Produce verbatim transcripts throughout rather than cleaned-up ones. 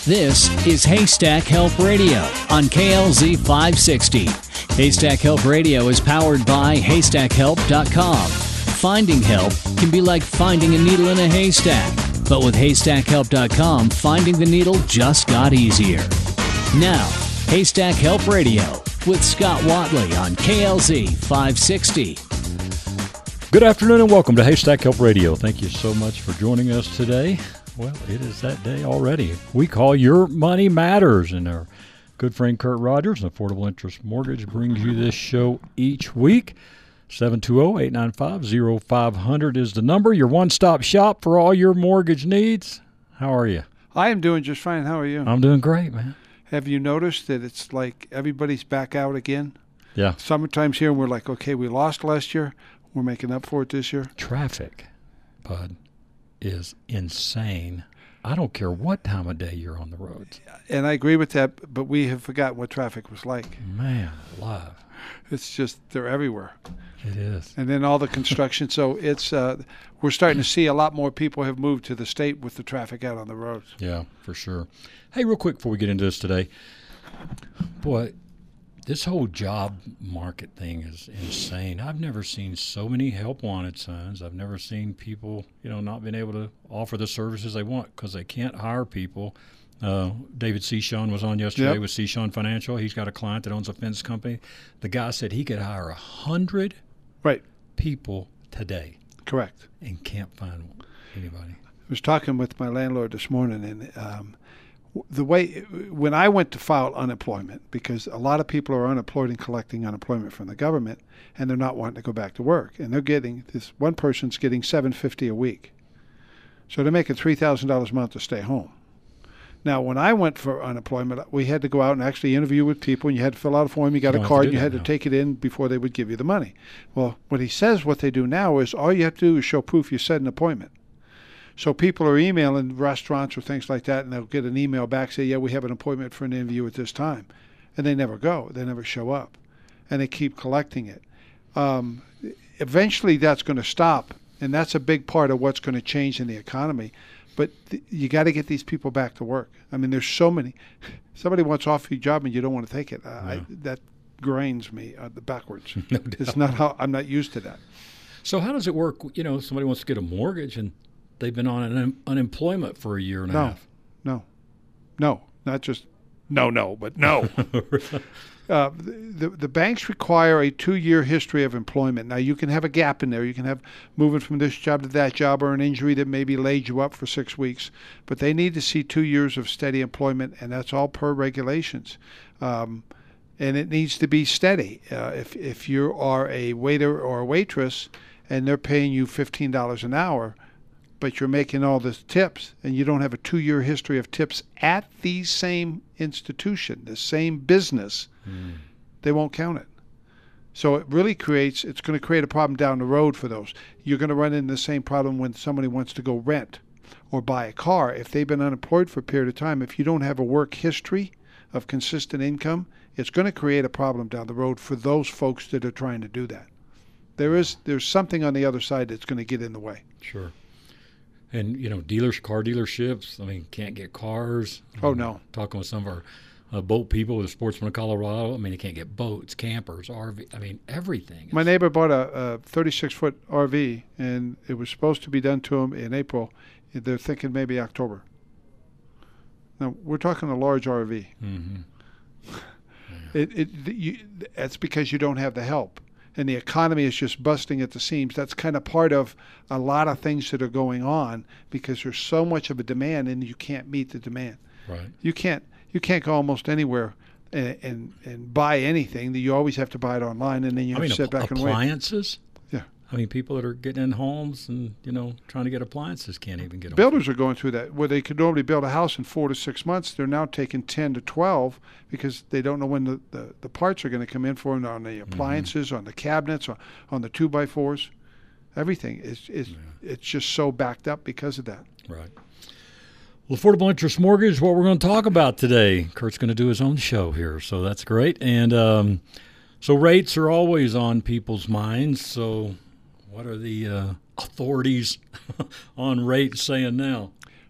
This is Haystack Help Radio on K L Z five sixty. Haystack Help Radio is powered by haystack help dot com. Finding help can be like finding a needle in a haystack, but with haystack help dot com, finding the needle just got easier. Now, Haystack Help Radio with Scott Watley on K L Z five sixty. Good afternoon and welcome to Haystack Help Radio. Thank you so much for joining us today. Well, it is that day already. We call Your Money Matters, and our good friend Kurt Rogers, Affordable Interest Mortgage, brings you this show each week. seven two zero, eight nine five, zero five zero zero is the number, your one-stop shop for all your mortgage needs. How are you? I am doing just fine. How are you? I'm doing great, man. Have you noticed that it's like everybody's back out again? Yeah. Summertime's here, and we're like, okay, we lost last year. We're making up for it this year. Traffic, bud, is insane. I don't care what time of day you're on the roads. And I agree with that, but we have forgotten what traffic was like. Man alive. It's just, they're everywhere. It is. And then all the construction. So it's, uh, we're starting to see a lot more people have moved to the state with the traffic out on the roads. Yeah, for sure. Hey, real quick before we get into this today, boy, this whole job market thing is insane. I've never seen so many help wanted signs. I've never seen people, you know, not being able to offer the services they want because they can't hire people. Uh, David Seashon was on yesterday Yep. with Seashon Financial. He's got a client that owns a fence company. The guy said he could hire a hundred Right. people today Correct. and can't find anybody. I was talking with my landlord this morning, and um, the way when I went to file unemployment, because a lot of people are unemployed and collecting unemployment from the government, and they're not wanting to go back to work, and they're getting this one person's getting seven hundred fifty dollars a week, so they're making three thousand dollars a month to stay home. Now, when I went for unemployment, we had to go out and actually interview with people, and you had to fill out a form. You got You a don't have to card, do and you that had to now. take it in before they would give you the money. Well, what he says, what they do now is all you have to do is show proof you set an appointment. So people are emailing restaurants or things like that, and they'll get an email back, say, yeah, we have an appointment for an interview at this time. And they never go. They never show up. And they keep collecting it. Um, eventually, that's going to stop, and that's a big part of what's going to change in the economy. But th- you got to get these people back to work. I mean, there's so many. Somebody wants to offer you a job, and you don't want to take it. Uh, I, that grinds me uh, backwards. No doubt. It's not how I'm not used to that. So how does it work? You know, somebody wants to get a mortgage and they've been on an un- unemployment for a year and a No, half. no, no, not just no, no, but no. uh, the, the banks require a two-year history of employment. Now, you can have a gap in there. You can have moving from this job to that job or an injury that maybe laid you up for six weeks. But they need to see two years of steady employment, and that's all per regulations. Um, and it needs to be steady. Uh, if, if you are a waiter or a waitress and they're paying you fifteen dollars an hour, but you're making all the tips and you don't have a two-year history of tips at the same institution, the same business, mm. they won't count it. So it really creates, it's going to create a problem down the road for those. You're going to run into the same problem when somebody wants to go rent or buy a car. If they've been unemployed for a period of time, if you don't have a work history of consistent income, it's going to create a problem down the road for those folks that are trying to do that. There is, there's something on the other side that's going to get in the way. Sure. And, you know, dealers, car dealerships, I mean, can't get cars. Oh, Um, no. Talking with some of our uh, boat people, the Sportsman of Colorado, I mean, they can't get boats, campers, R V, I mean, everything. My neighbor bought a, a thirty-six foot R V, and it was supposed to be done to him in April. They're thinking maybe October. Now, we're talking a large R V. Mm-hmm. It, it, you, that's because you don't have the help. And the economy is just busting at the seams. That's kind of part of a lot of things that are going on because there's so much of a demand and you can't meet the demand. Right. You can't you can't go almost anywhere and and, and buy anything. You always have to buy it online, and then you I have mean, to sit app- back and wait. appliances? Yeah. I mean, people that are getting in homes and, you know, trying to get appliances can't even get them. Builders are going through that. Where they could normally build a house in four to six months, they're now taking ten to twelve because they don't know when the, the, the parts are going to come in for them on the appliances, mm-hmm. on the cabinets, on, on the two by fours. Everything is is yeah. It's just so backed up because of that. Right. Well, Affordable Interest Mortgage is what we're going to talk about today. Kurt's going to do his own show here, so that's great. And um, so rates are always on people's minds. So what are the uh, authorities on rates saying now?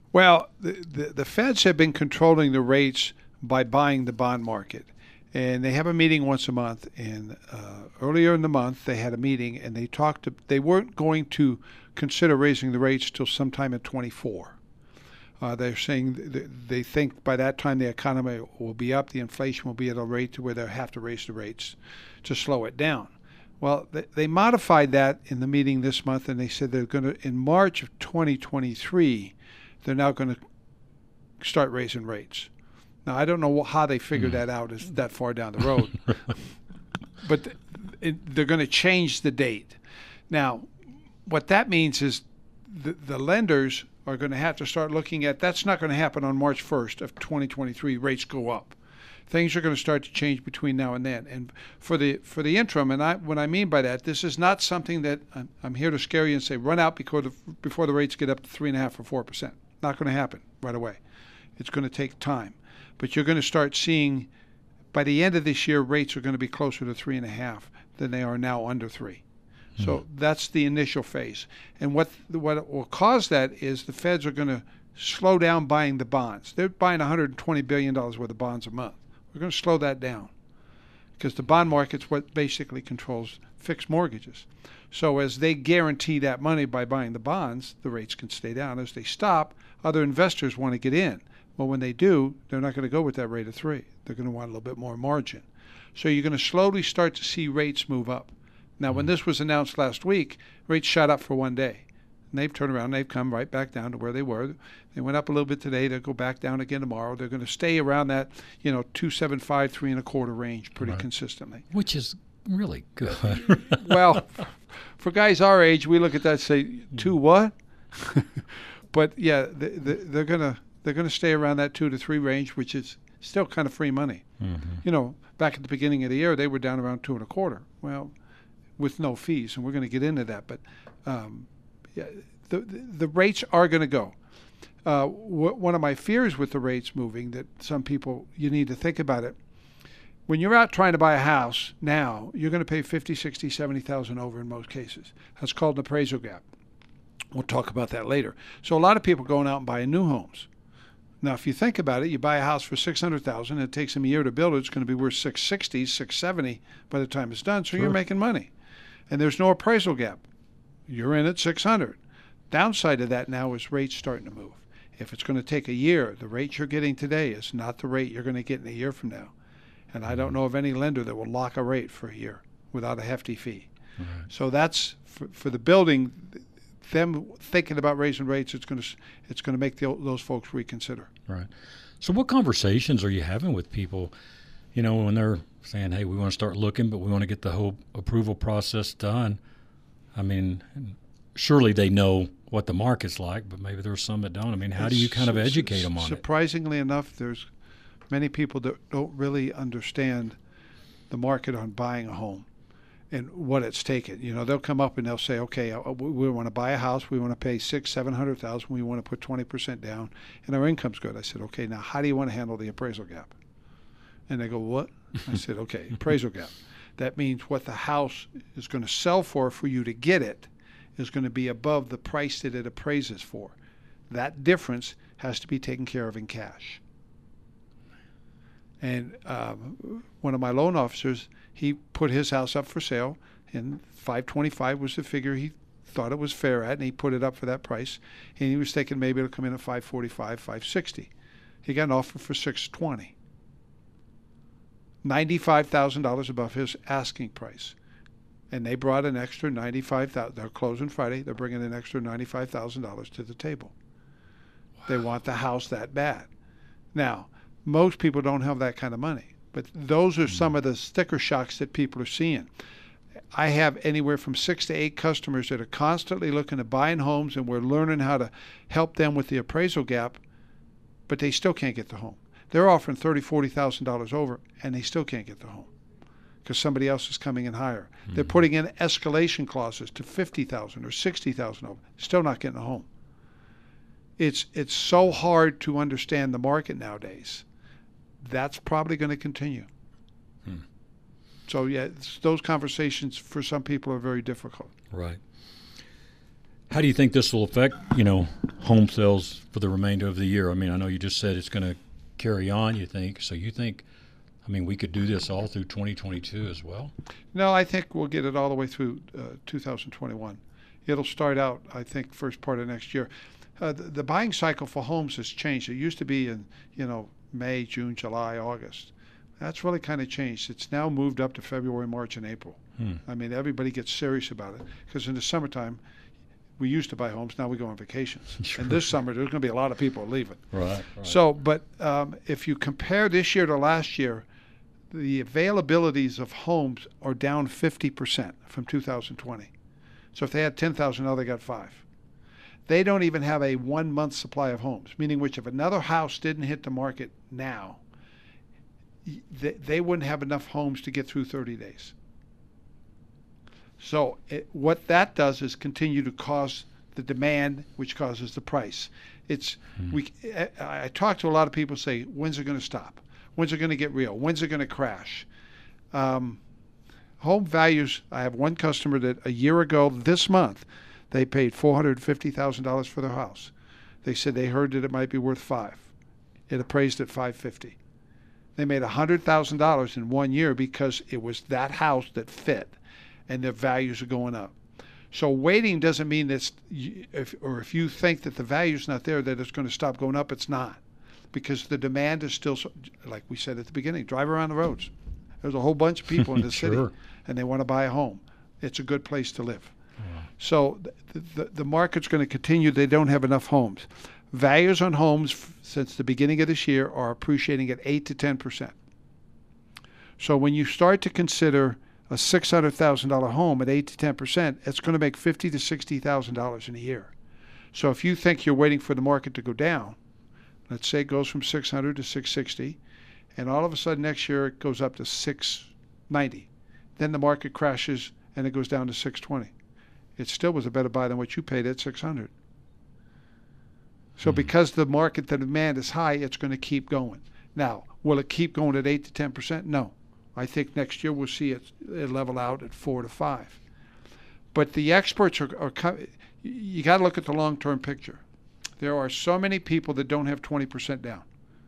Well, the, the, the Feds have been controlling the rates by buying the bond market. And they have a meeting once a month. And uh, earlier in the month, they had a meeting, and they talked to, they weren't going to consider raising the rates till sometime in twenty-four. Uh, they're saying th- they think by that time the economy will be up, the inflation will be at a rate to where they'll have to raise the rates to slow it down. Well, they, they modified that in the meeting this month, and they said they're going to, in March of twenty twenty-three, they're now going to start raising rates. Now, I don't know how they figured that out is that far down the road, but th- it, they're going to change the date. Now, what that means is the, the lenders are going to have to start looking at, that's not going to happen on March first of twenty twenty-three, rates go up. Things are going to start to change between now and then. And for the for the interim, and I, what I mean by that, this is not something that I'm, I'm here to scare you and say run out before the, before the rates get up to three and a half or four percent. Not going to happen right away. It's going to take time. But you're going to start seeing, by the end of this year, rates are going to be closer to three and a half than they are now under three. Mm-hmm. So that's the initial phase. And what what will cause that is the Feds are going to slow down buying the bonds. They're buying one hundred twenty billion dollars worth of bonds a month. We're going to slow that down because the bond market's what basically controls fixed mortgages. So as they guarantee that money by buying the bonds, the rates can stay down. As they stop, other investors want to get in. Well, when they do, they're not going to go with that rate of three. They're going to want a little bit more margin. So you're going to slowly start to see rates move up. Now, when this was announced last week, rates shot up for one day. And they've turned around. They've come right back down to where they were. They went up a little bit today. They'll go back down again tomorrow. They're going to stay around that, you know, two seven five, three and a quarter range pretty right. consistently. Which is really good. Well, for guys our age, we look at that and say, two what? But yeah, they, they, they're going to. They're going to stay around that two to three range, which is still kind of free money. Mm-hmm. You know, back at the beginning of the year, they were down around two and a quarter. Well, with no fees, and we're going to get into that. But um, yeah, the, the the rates are going to go. Uh, wh- one of my fears with the rates moving, that some people, you need to think about it. When you're out trying to buy a house now, you're going to pay fifty, sixty, seventy thousand over in most cases. That's called an appraisal gap. We'll talk about that later. So a lot of people are going out and buying new homes. Now, if you think about it, you buy a house for six hundred thousand dollars, it takes them a year to build it, it's going to be worth six sixty, six seventy by the time it's done, so sure. You're making money. And there's no appraisal gap. You're in at six hundred. Downside of that now is rates starting to move. If it's going to take a year, the rate you're getting today is not the rate you're going to get in a year from now. And I don't know of any lender that will lock a rate for a year without a hefty fee. Right. So that's, for, for the building, them thinking about raising rates, it's going to it's going to make the, those folks reconsider. Right. So what conversations are you having with people, you know, when they're saying, hey, we want to start looking, but we want to get the whole approval process done? I mean, surely they know what the market's like, but maybe there's some that don't. I mean, how do you kind of educate them on it? Surprisingly enough, there's many people that don't really understand the market on buying a home and what it's taken. You know, they'll come up and they'll say, okay, we want to buy a house. We want to pay six, seven hundred thousand. We want to put twenty percent down, and our income's good. I said, okay, now how do you want to handle the appraisal gap? And they go, what? I said, okay, appraisal gap. That means what the house is going to sell for for you to get it is going to be above the price that it appraises for. That difference has to be taken care of in cash. And um, one of my loan officers, he put his house up for sale, and five twenty-five was the figure he thought it was fair at, and he put it up for that price. And he was thinking maybe it'll come in at five forty-five, five sixty. He got an offer for six twenty. ninety-five thousand dollars above his asking price. And they brought an extra ninety-five thousand dollars. They're closing Friday. They're bringing an extra ninety-five thousand dollars to the table. Wow. They want the house that bad. Now, most people don't have that kind of money. But those are some of the sticker shocks that people are seeing. I have anywhere from six to eight customers that are constantly looking at buying homes, and we're learning how to help them with the appraisal gap, but they still can't get the home. They're offering thirty thousand dollars, forty thousand dollars over, and they still can't get the home because somebody else is coming in higher. Mm-hmm. They're putting in escalation clauses to fifty thousand dollars or sixty thousand dollars over, still not getting a home. It's it's so hard to understand the market nowadays. That's probably going to continue. Hmm. So, yeah, those conversations for some people are very difficult. Right. How do you think this will affect, you know, home sales for the remainder of the year? I mean, I know you just said it's going to carry on, you think. So you think, I mean, we could do this all through twenty twenty-two as well? No, I think we'll get it all the way through uh, two thousand twenty-one. It'll start out, I think, first part of next year. Uh, the, the buying cycle for homes has changed. It used to be in, you know, May, June, July, August. That's really kind of changed. It's now moved up to February, March, and April. Hmm. I mean, everybody gets serious about it because in the summertime, we used to buy homes. Now we go on vacations. Sure. And this summer, there's going to be a lot of people leaving. Right. right. So, but um, if you compare this year to last year, the availabilities of homes are down fifty percent from two thousand twenty. So if they had ten thousand, now they got five. They don't even have a one-month supply of homes, meaning which if another house didn't hit the market now, they, they wouldn't have enough homes to get through thirty days. So it, what that does is continue to cause the demand, which causes the price. It's hmm. we. I, I talk to a lot of people say, when's it going to stop? When's it going to get real? When's it going to crash? Um, home values, I have one customer that a year ago this month, they paid four hundred fifty thousand dollars for their house. They said they heard that it might be worth five. It appraised at five hundred fifty thousand dollars. They made one hundred thousand dollars in one year because it was that house that fit, and their values are going up. So waiting doesn't mean that, if, or if you think that the value's not there, that it's going to stop going up. It's not, because the demand is still, so, like we said at the beginning, drive around the roads. There's a whole bunch of people in the sure. city, and they want to buy a home. It's a good place to live. Wow. So the, the, the market's going to continue. They don't have enough homes. Values on homes f- since the beginning of this year are appreciating at eight to ten percent. So when you start to consider a six hundred thousand dollars home at eight to ten percent, it's going to make fifty thousand to sixty thousand dollars in a year. So if you think you're waiting for the market to go down, let's say it goes from six hundred to six sixty, and all of a sudden next year it goes up to six ninety. Then the market crashes and it goes down to six twenty. It still was a better buy than what you paid at six hundred. So mm-hmm. because the market, the demand is high, it's going to keep going. Now, will it keep going at eight to ten percent? No. I think next year we'll see it, it level out at four to five. But the experts are, are you got to look at the long-term picture. There are so many people that don't have twenty percent down.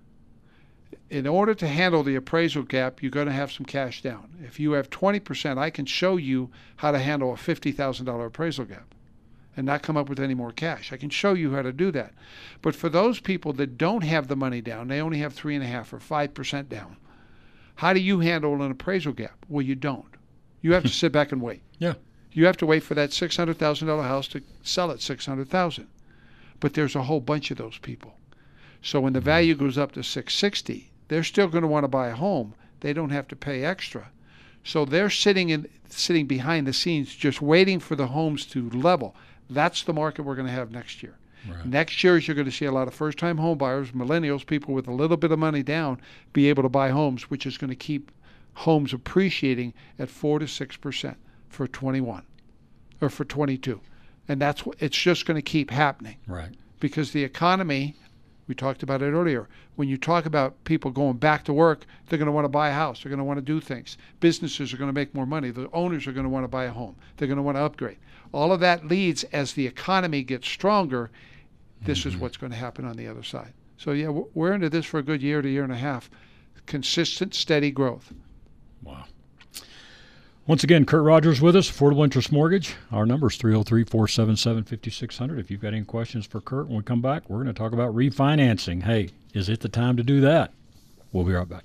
In order to handle the appraisal gap, you're going to have some cash down. If you have twenty percent, I can show you how to handle a fifty thousand dollars appraisal gap and not come up with any more cash. I can show you how to do that. But for those people that don't have the money down, they only have three and a half or five percent down. How do you handle an appraisal gap? Well, you don't. You have to sit back and wait. Yeah. You have to wait for that six hundred thousand dollars house to sell at six hundred thousand dollars. But there's a whole bunch of those people. So when the value goes up to six sixty, they're still going to want to buy a home. They don't have to pay extra. So they're sitting in sitting behind the scenes just waiting for the homes to level. That's the market we're going to have next year. Right. Next year, you're going to see a lot of first-time home buyers, millennials, people with a little bit of money down, be able to buy homes, which is going to keep homes appreciating at four to six percent for twenty-one or for twenty-two. And that's what it's just going to keep happening. Right. Because the economy, we talked about it earlier, when you talk about people going back to work, they're going to want to buy a house. They're going to want to do things. Businesses are going to make more money. The owners are going to want to buy a home. They're going to want to upgrade. All of that leads, as the economy gets stronger, this mm-hmm. is what's going to happen on the other side. So, yeah, we're into this for a good year to year and a half. Consistent, steady growth. Wow. Once again, Kurt Rogers with us, Affordable Interest Mortgage. Our number is three oh three, four seven seven, five six zero zero. If you've got any questions for Kurt when we come back, we're going to talk about refinancing. Hey, is it the time to do that? We'll be right back.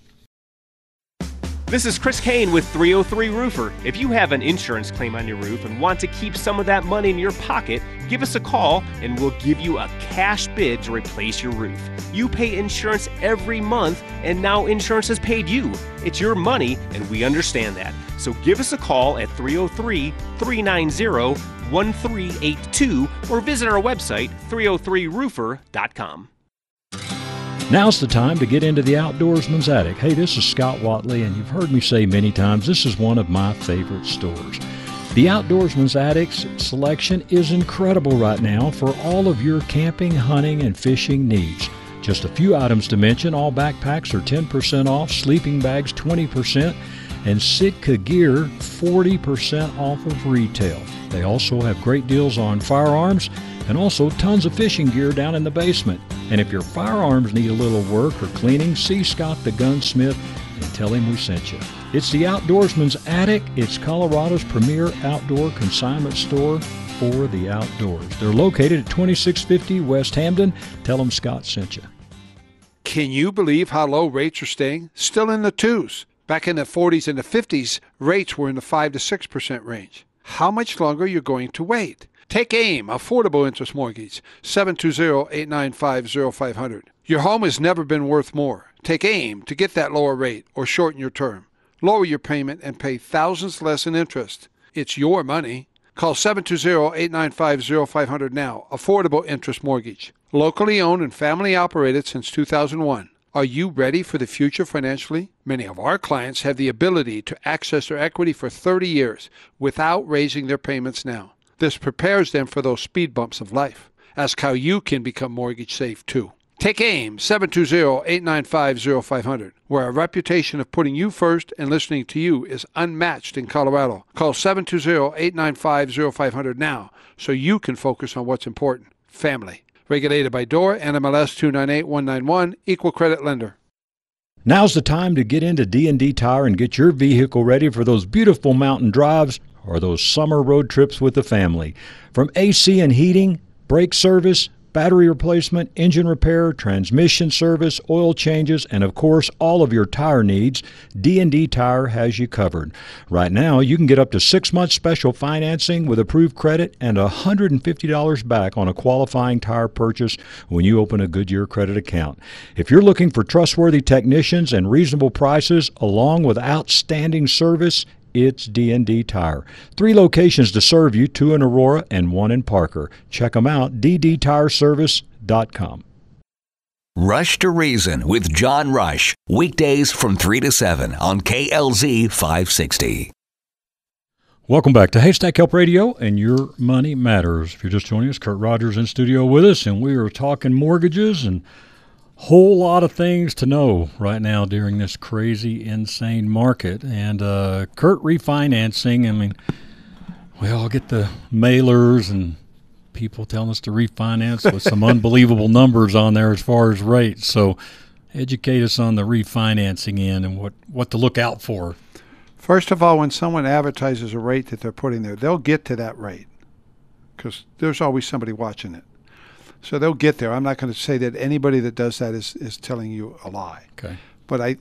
This is Chris Kane with three oh three Roofer. If you have an insurance claim on your roof and want to keep some of that money in your pocket, give us a call and we'll give you a cash bid to replace your roof. You pay insurance every month and now insurance has paid you. It's your money and we understand that. So give us a call at three oh three, three nine zero, one three eight two or visit our website, three oh three roofer dot com. Now's the time to get into the Outdoorsman's Attic. Hey, this is Scott Watley, and you've heard me say many times, this is one of my favorite stores. The Outdoorsman's Attic's selection is incredible right now for all of your camping, hunting, and fishing needs. Just a few items to mention. All backpacks are ten percent off, sleeping bags twenty percent, and Sitka gear forty percent off of retail. They also have great deals on firearms and also tons of fishing gear down in the basement. And if your firearms need a little work or cleaning, see Scott the Gunsmith and tell him we sent you. It's the Outdoorsman's Attic. It's Colorado's premier outdoor consignment store for the outdoors. They're located at twenty-six fifty West Hamden. Tell them Scott sent you. Can you believe how low rates are staying? Still in the twos. Back in the forties and the fifties, rates were in the five to six percent range. How much longer are you going to wait? Take AIM, Affordable Interest Mortgage, seven two zero, eight nine five, zero five zero zero. Your home has never been worth more. Take AIM to get that lower rate or shorten your term. Lower your payment and pay thousands less in interest. It's your money. Call seven two zero, eight nine five, zero five zero zero now. Affordable Interest Mortgage. Locally owned and family operated since two thousand one. Are you ready for the future financially? Many of our clients have the ability to access their equity for thirty years without raising their payments now. This prepares them for those speed bumps of life. Ask how you can become mortgage safe too. Take AIM, seven two zero, eight nine five, zero five zero zero, where our reputation of putting you first and listening to you is unmatched in Colorado. Call seven two zero, eight nine five, zero five zero zero now so you can focus on what's important, family. Regulated by D O R, N M L S two nine eight one nine one, Equal Credit Lender. Now's the time to get into D and D Tire and get your vehicle ready for those beautiful mountain drives or those summer road trips with the family. From A C and heating, brake service, battery replacement, engine repair, transmission service, oil changes, and of course all of your tire needs, D and D Tire has you covered. Right now, you can get up to six months special financing with approved credit and one hundred fifty dollars back on a qualifying tire purchase when you open a Goodyear credit account. If you're looking for trustworthy technicians and reasonable prices along with outstanding service, it's D and D Tire. Three locations to serve you, two in Aurora and one in Parker. Check them out, d d tire service dot com. Rush to Reason with John Rush, weekdays from three to seven on K L Z five sixty. Welcome back to Haystack Help Radio and Your Money Matters. If you're just joining us, Kurt Rogers in studio with us, and we are talking mortgages and whole lot of things to know right now during this crazy, insane market. And uh, Kurt, refinancing, I mean, we all get the mailers and people telling us to refinance with some unbelievable numbers on there as far as rates. So educate us on the refinancing end and what, what to look out for. First of all, when someone advertises a rate that they're putting there, they'll get to that rate because there's always somebody watching it. So they'll get there. I'm not going to say that anybody that does that is, is telling you a lie. Okay. But I,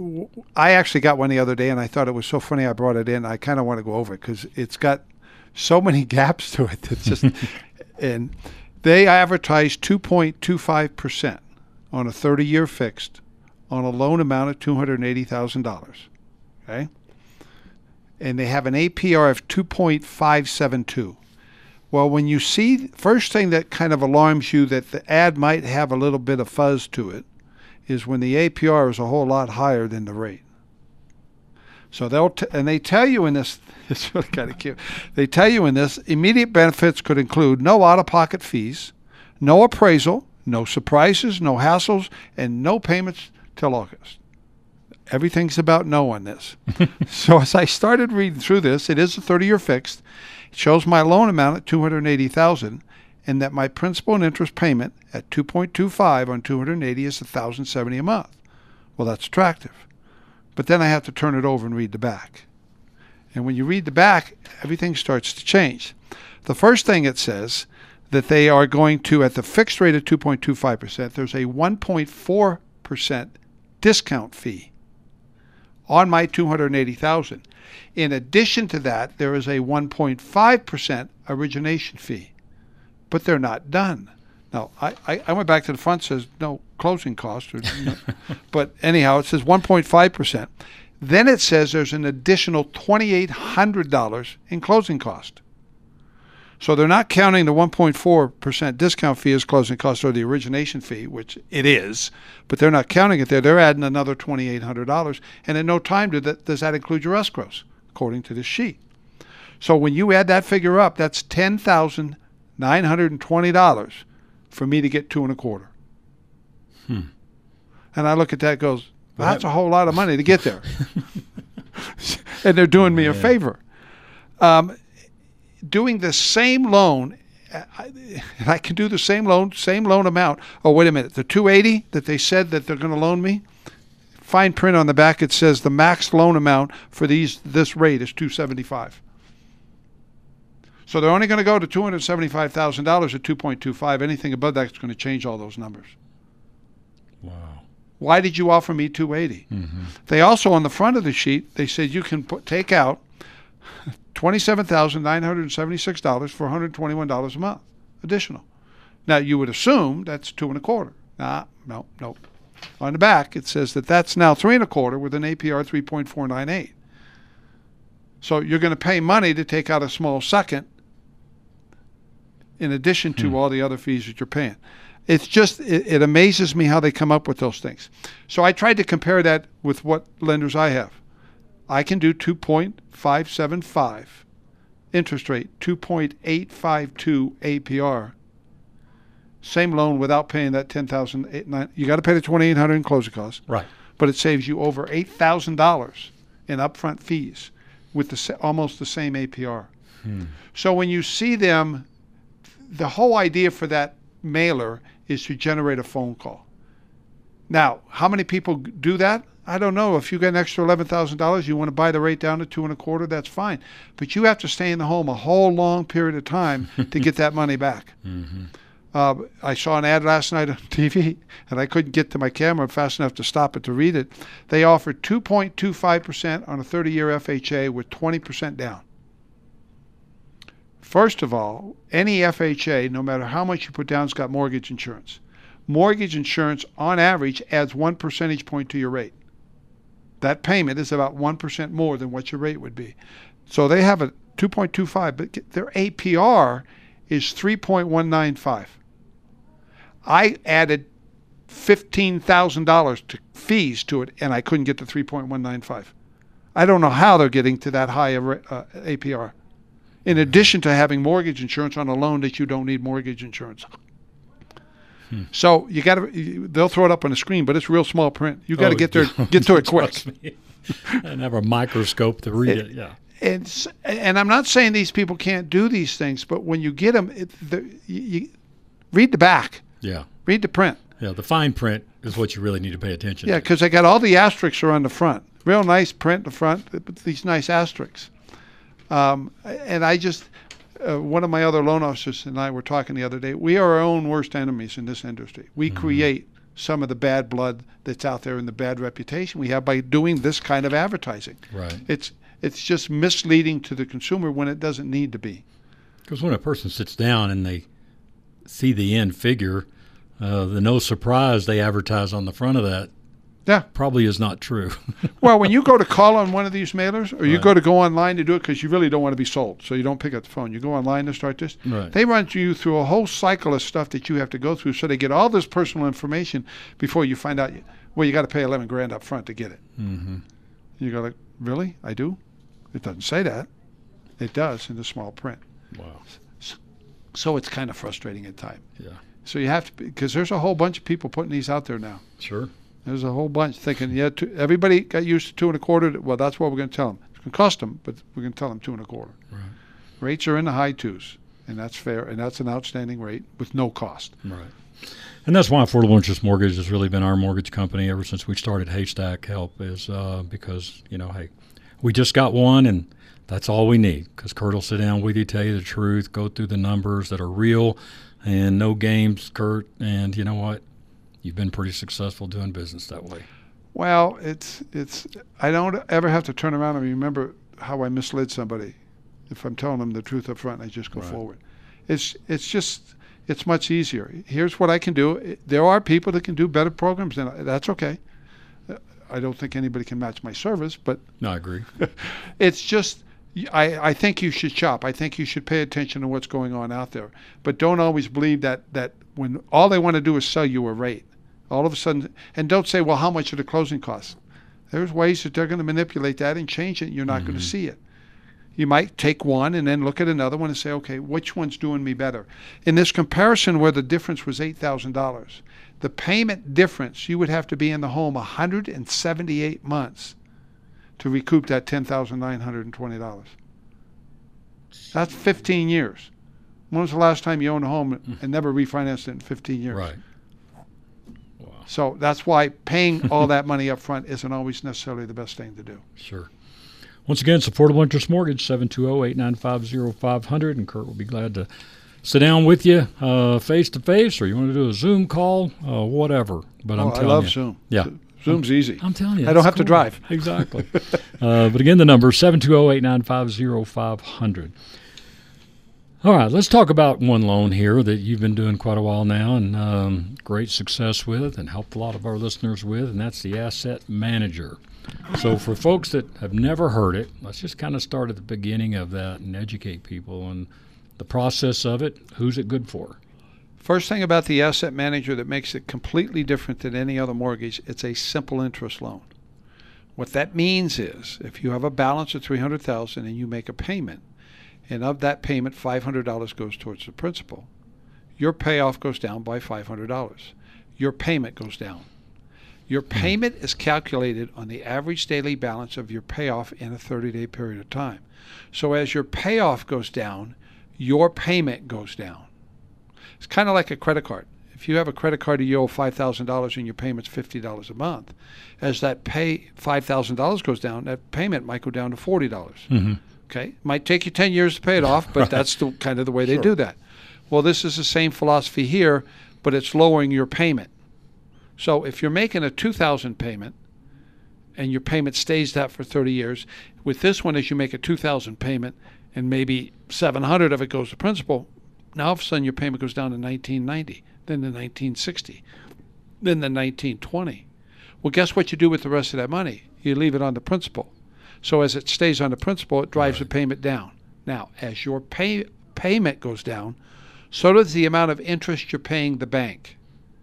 I actually got one the other day, and I thought it was so funny I brought it in. I kind of want to go over it because it's got so many gaps to it. It's just, and they advertise two point two five percent on a thirty-year fixed on a loan amount of two hundred eighty thousand dollars. Okay? And they have an A P R of two point five seven two. Well, when you see, first thing that kind of alarms you that the ad might have a little bit of fuzz to it is when the A P R is a whole lot higher than the rate. So they'll, t- and they tell you in this, it's really kind of cute, they tell you in this, immediate benefits could include no out-of-pocket fees, no appraisal, no surprises, no hassles, and no payments till August. Everything's about no on this. So as I started reading through this, it is a thirty-year fixed. It shows my loan amount at two hundred eighty thousand dollars and that my principal and interest payment at two point two five on two hundred eighty is one thousand seventy dollars a month. Well, that's attractive. But then I have to turn it over and read the back. And when you read the back, everything starts to change. The first thing it says that they are going to, at the fixed rate of two point two five percent, there's a one point four percent discount fee on my two hundred eighty thousand dollars. In addition to that, there is a one point five percent origination fee, but they're not done. Now, I, I, I went back to the front, says no closing costs, or, no, but anyhow, it says one point five percent. Then it says there's an additional two thousand eight hundred dollars in closing cost. So they're not counting the one point four percent discount fee as closing costs or the origination fee, which it is, but they're not counting it there. They're adding another two thousand eight hundred dollars, and at no time do that, does that include your escrows, according to this sheet. So when you add that figure up, that's ten thousand nine hundred twenty dollars for me to get two and a quarter. Hmm. And I look at that and goes, well, that's a whole lot of money to get there. and they're doing me yeah. a favor. Um, doing the same loan, I, and I can do the same loan, same loan amount. Oh, wait a minute. The two eighty that they said that they're going to loan me, fine print on the back, it says the max loan amount for these this rate is two seventy-five. So they're only going to go to two hundred seventy-five thousand dollars at two point two five. Anything above that is going to change all those numbers. Wow. Why did you offer me two eighty? Mm-hmm. They also, on the front of the sheet, they said you can put, take out twenty-seven thousand nine hundred seventy-six dollars for one hundred twenty-one dollars a month additional. Now, you would assume that's two and a quarter. Nah, no, no. On the back, it says that that's now three and a quarter with an A P R three point four nine eight. So you're going to pay money to take out a small second in addition to hmm. all the other fees that you're paying. It's just, it, it amazes me how they come up with those things. So I tried to compare that with what lenders I have. I can do two point five seven five interest rate, two point eight five two A P R. Same loan without paying that ten thousand dollars. You got to pay the twenty-eight hundred dollars in closing costs. Right. But it saves you over eight thousand dollars in upfront fees with the almost the same A P R. Hmm. So when you see them, the whole idea for that mailer is to generate a phone call. Now, how many people do that? I don't know. If you get an extra eleven thousand dollars, you want to buy the rate down to two and a quarter, that's fine. But you have to stay in the home a whole long period of time to get that money back. Mm-hmm. Uh, I saw an ad last night on T V, and I couldn't get to my camera fast enough to stop it to read it. They offered two point two five percent on a thirty-year F H A with twenty percent down. First of all, any F H A, no matter how much you put down, has got mortgage insurance. Mortgage insurance, on average, adds one percentage point to your rate. That payment is about one percent more than what your rate would be. So they have a two point two five, but their A P R is three point one nine five. I added fifteen thousand dollars to fees to it, and I couldn't get to three point one nine five. I don't know how they're getting to that high of uh, A P R. In addition to having mortgage insurance on a loan that you don't need mortgage insurance. Hmm. So you got to, they'll throw it up on the screen, but it's real small print. You got to oh, get there, get to it quick. And have a microscope to read it, it yeah. And, and I'm not saying these people can't do these things, but when you get them, it, the, you, you read the back. Yeah. Read the print. Yeah, the fine print is what you really need to pay attention yeah, to. Yeah, because they got all the asterisks are on the front. Real nice print in the front, but these nice asterisks. Um, and I just, uh, one of my other loan officers and I were talking the other day, we are our own worst enemies in this industry. We mm-hmm. create some of the bad blood that's out there and the bad reputation we have by doing this kind of advertising. Right. It's it's just misleading to the consumer when it doesn't need to be. Because when a person sits down and they see the end figure, uh, the no surprise they advertise on the front of that yeah. probably is not true. Well, when you go to call on one of these mailers, or you right. go to go online to do it because you really don't want to be sold, so you don't pick up the phone. You go online to start this. Right. They run you through a whole cycle of stuff that you have to go through, so they get all this personal information before you find out, well, you got to pay eleven grand up front to get it. Mm-hmm. You go like, really? I do? It doesn't say that. It does in the small print. Wow. So, so it's kind of frustrating at times. Yeah. So you have to, because there's a whole bunch of people putting these out there now. Sure. There's a whole bunch thinking, yeah, two, everybody got used to two and a quarter. Well, that's what we're going to tell them. It's going to cost them, but we're going to tell them two and a quarter. Right. Rates are in the high twos, and that's fair, and that's an outstanding rate with no cost. Right. And that's why Affordable Interest Mortgage has really been our mortgage company ever since we started Haystack Help, is uh, because, you know, hey, we just got one, and that's all we need, because Kurt will sit down with you, tell you the truth, go through the numbers that are real, and no games, Kurt, and you know what? You've been pretty successful doing business that way. Well, it's it's. I don't ever have to turn around and remember how I misled somebody. If I'm telling them the truth up front, I just go right. forward. It's it's just it's much easier. Here's what I can do. There are people that can do better programs, and that's okay. I don't think anybody can match my service, but no, I agree. It's just. I, I think you should shop. I think you should pay attention to what's going on out there. But don't always believe that, that when all they want to do is sell you a rate. All of a sudden, and don't say, well, how much are the closing costs? There's ways that they're going to manipulate that and change it, and you're not mm-hmm. going to see it. You might take one and then look at another one and say, okay, which one's doing me better? In this comparison where the difference was eight thousand dollars, the payment difference, you would have to be in the home one hundred seventy-eight months to recoup that ten thousand nine hundred twenty dollars. That's fifteen years. When was the last time you owned a home and never refinanced it in fifteen years? Right. Wow. So that's why paying all that money up front isn't always necessarily the best thing to do. Sure. Once again, it's Affordable Interest Mortgage, seven two zero, eight nine five, zero five zero zero, and Kurt will be glad to sit down with you uh, face-to-face, or you want to do a Zoom call, uh, whatever. But I'm oh, telling I love you, Zoom. Yeah. Zoom's easy. I'm telling you. I don't have cool. to drive. Exactly. uh, but again, the number is seven two zero, eight nine five, zero five zero zero. All right, let's talk about one loan here that you've been doing quite a while now and um, great success with and helped a lot of our listeners with, and that's the Asset Manager. So for folks that have never heard it, let's just kind of start at the beginning of that and educate people on the process of it. Who's it good for? First thing about the Asset Manager that makes it completely different than any other mortgage, it's a simple interest loan. What that means is if you have a balance of three hundred thousand dollars and you make a payment, and of that payment, five hundred dollars goes towards the principal, your payoff goes down by five hundred dollars. Your payment goes down. Your payment is calculated on the average daily balance of your payoff in a thirty-day period of time. So as your payoff goes down, your payment goes down. It's kind of like a credit card. If you have a credit card and you owe five thousand dollars and your payment's fifty dollars a month, as that pay five thousand dollars goes down, that payment might go down to forty dollars. Mm-hmm. Okay, might take you ten years to pay it off, but right. that's the kind of the way they sure. do that. Well, this is the same philosophy here, but it's lowering your payment. So if you're making a two thousand dollars payment and your payment stays that for thirty years, with this one, as you make a two thousand dollars payment and maybe seven hundred dollars of it goes to principal, now all of a sudden your payment goes down to nineteen ninety, then to nineteen sixty, then to nineteen twenty. Well, guess what you do with the rest of that money? You leave it on the principal. So as it stays on the principal, it drives right. the payment down. Now, as your pay, payment goes down, so does the amount of interest you're paying the bank.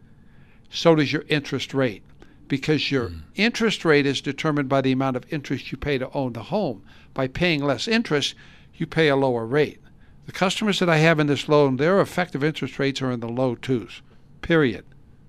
So does your interest rate, because your mm. interest rate is determined by the amount of interest you pay to own the home. By paying less interest, you pay a lower rate. The customers that I have in this loan, their effective interest rates are in the low twos, period.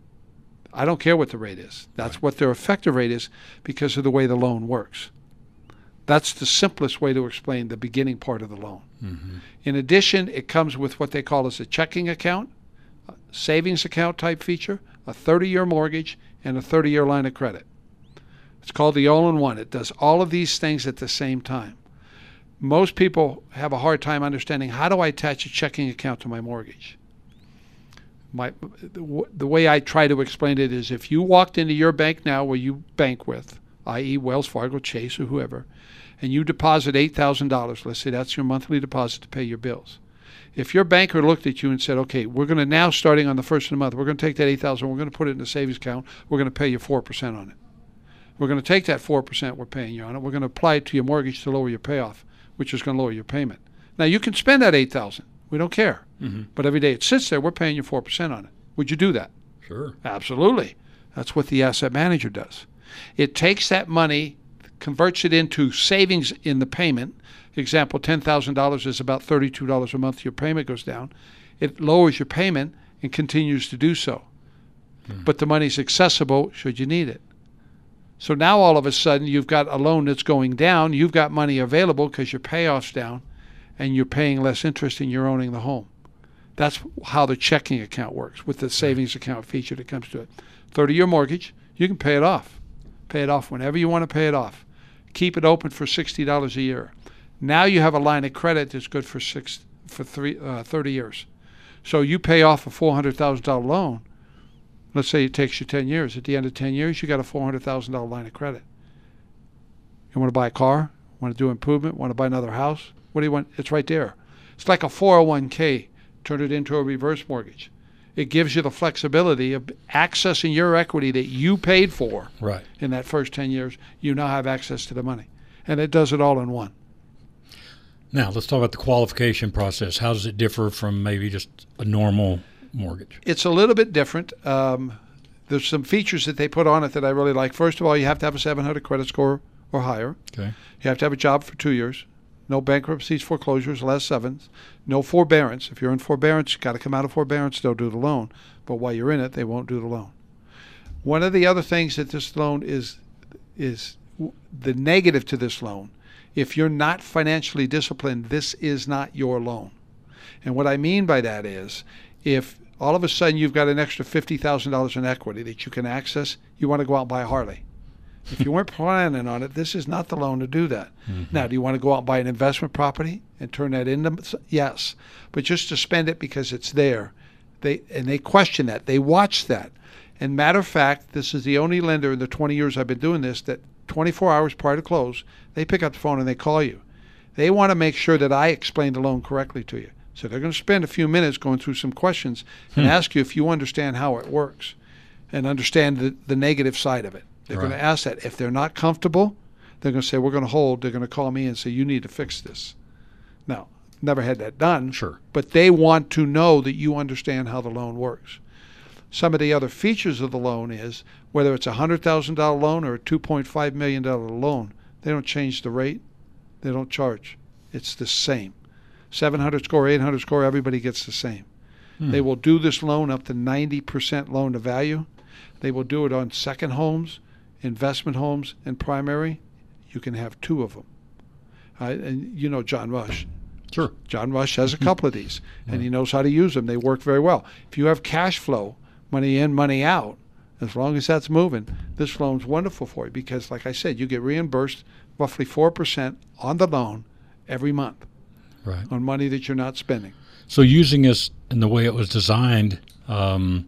I don't care what the rate is. That's right. what their effective rate is because of the way the loan works. That's the simplest way to explain the beginning part of the loan. Mm-hmm. In addition, it comes with what they call as a checking account, a savings account type feature, a thirty-year mortgage, and a thirty-year line of credit. It's called the all-in-one. It does all of these things at the same time. Most people have a hard time understanding, how do I attach a checking account to my mortgage? My, the, the way I try to explain it is, if you walked into your bank now where you bank with, that is. Wells Fargo, Chase, or whoever, and you deposit eight thousand dollars, let's say that's your monthly deposit to pay your bills. If your banker looked at you and said, okay, we're going to now, starting on the first of the month, we're going to take that eight thousand dollars, we're going to put it in a savings account, we're going to pay you four percent on it. We're going to take that four percent we're paying you on it, we're going to apply it to your mortgage to lower your payoff, which is going to lower your payment. Now, you can spend that eight thousand dollars. We don't care. Mm-hmm. But every day it sits there, we're paying you four percent on it. Would you do that? Sure. Absolutely. That's what the Asset Manager does. It takes that money, converts it into savings in the payment. Example, ten thousand dollars is about thirty-two dollars a month. Your payment goes down. It lowers your payment and continues to do so. Mm-hmm. But the money's accessible should you need it. So now all of a sudden you've got a loan that's going down. You've got money available because your payoff's down and you're paying less interest and you're owning the home. That's how the checking account works with the savings account feature that comes to it. thirty-year mortgage, you can pay it off. Pay it off whenever you want to pay it off. Keep it open for sixty dollars a year. Now you have a line of credit that's good for six for three uh, thirty years. So you pay off a four hundred thousand dollars loan. Let's say it takes you ten years. At the end of ten years, you got a four hundred thousand dollars line of credit. You want to buy a car? Want to do improvement? Want to buy another house? What do you want? It's right there. It's like a four oh one k. Turn it into a reverse mortgage. It gives you the flexibility of accessing your equity that you paid for right. in that first ten years. You now have access to the money. And it does it all in one. Now, let's talk about the qualification process. How does it differ from maybe just a normal mortgage? It's a little bit different. Um, there's some features that they put on it that I really like. First of all, you have to have a seven hundred credit score or higher. Okay. You have to have a job for two years. No bankruptcies, foreclosures, last sevens. No forbearance. If you're in forbearance, you've got to come out of forbearance. They'll do the loan. But while you're in it, they won't do the loan. One of the other things that this loan is is w- the negative to this loan, if you're not financially disciplined, this is not your loan. And what I mean by that is, if all of a sudden you've got an extra fifty thousand dollars in equity that you can access, you want to go out and buy a Harley. If you weren't planning on it, this is not the loan to do that. Mm-hmm. Now, do you want to go out and buy an investment property and turn that into? Yes. But just to spend it because it's there. They and they question that. They watch that. And matter of fact, this is the only lender in the twenty years I've been doing this that twenty-four hours prior to close, they pick up the phone and they call you. They want to make sure that I explain the loan correctly to you. So they're going to spend a few minutes going through some questions and hmm. ask you if you understand how it works and understand the, the negative side of it. They're right. going to ask that. If they're not comfortable, they're going to say, we're going to hold. They're going to call me and say, you need to fix this. Now, never had that done. Sure. But they want to know that you understand how the loan works. Some of the other features of the loan is, whether it's a one hundred thousand dollars loan or a two point five million dollars loan, they don't change the rate. They don't charge. It's the same. seven hundred score, eight hundred score, everybody gets the same. Hmm. They will do this loan up to ninety percent loan to value. They will do it on second homes, investment homes, and primary. You can have two of them. Uh, and you know John Rush. Sure. John Rush has a couple of these, and he knows how to use them. They work very well. If you have cash flow, money in, money out, as long as that's moving, this loan's wonderful for you because, like I said, you get reimbursed roughly four percent on the loan every month. Right. On money that you're not spending. So using this in the way it was designed, um,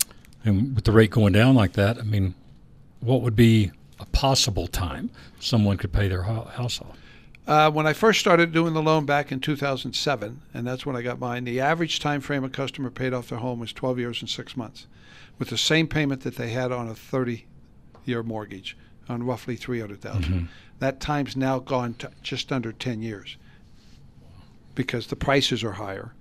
and with the rate going down like that, I mean, what would be a possible time someone could pay their house off? Uh, when I first started doing the loan back in two thousand seven, and that's when I got mine, the average time frame a customer paid off their home was twelve years and six months, with the same payment that they had on a thirty-year mortgage on roughly three hundred thousand dollars. Mm-hmm. That time's now gone to just under ten years. Because the prices are higher.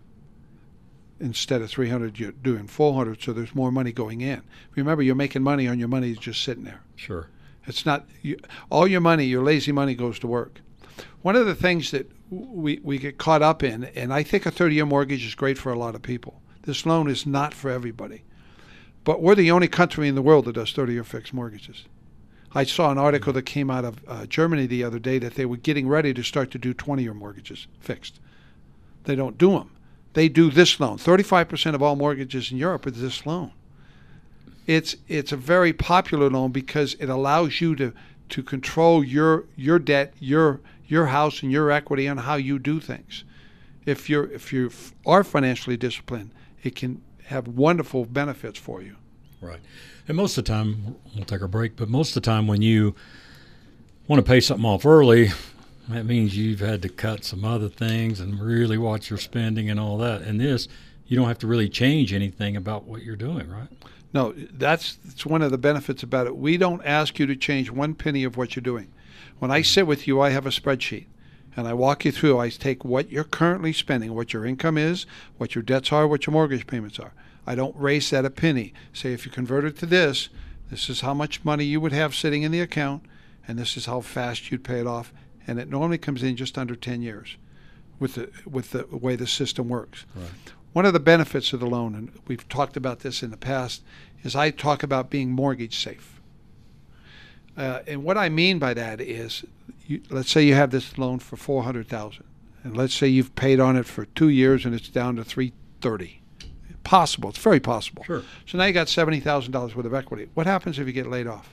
Instead of three hundred, you're doing four hundred, so there's more money going in. Remember, you're making money on your money just sitting there. Sure. It's not you, all your money, your lazy money goes to work. One of the things that we, we get caught up in, and I think a thirty-year mortgage is great for a lot of people. This loan is not for everybody. But we're the only country in the world that does thirty-year fixed mortgages. I saw an article that came out of uh, Germany the other day that they were getting ready to start to do twenty-year mortgages fixed. They don't do them. They do this loan. thirty-five percent of all mortgages in Europe are this loan. It's it's a very popular loan because it allows you to, to control your your debt, your your house, and your equity on how you do things. If you're if you are financially disciplined, it can have wonderful benefits for you. Right. And most of the time, we'll take a break, but most of the time when you want to pay something off early, that means you've had to cut some other things and really watch your spending and all that. And this, you don't have to really change anything about what you're doing, right? No, that's, that's one of the benefits about it. We don't ask you to change one penny of what you're doing. When I sit with you, I have a spreadsheet, and I walk you through. I take what you're currently spending, what your income is, what your debts are, what your mortgage payments are. I don't race at a penny. Say, if you convert it to this, this is how much money you would have sitting in the account, and this is how fast you'd pay it off. And it normally comes in just under ten years with the with the way the system works. Right. One of the benefits of the loan, and we've talked about this in the past, is I talk about being mortgage safe. Uh, and what I mean by that is, you, let's say you have this loan for four hundred thousand dollars, and let's say you've paid on it for two years and it's down to three hundred thirty thousand dollars. Possible. It's very possible. Sure. So now you got seventy thousand dollars worth of equity. What happens if you get laid off?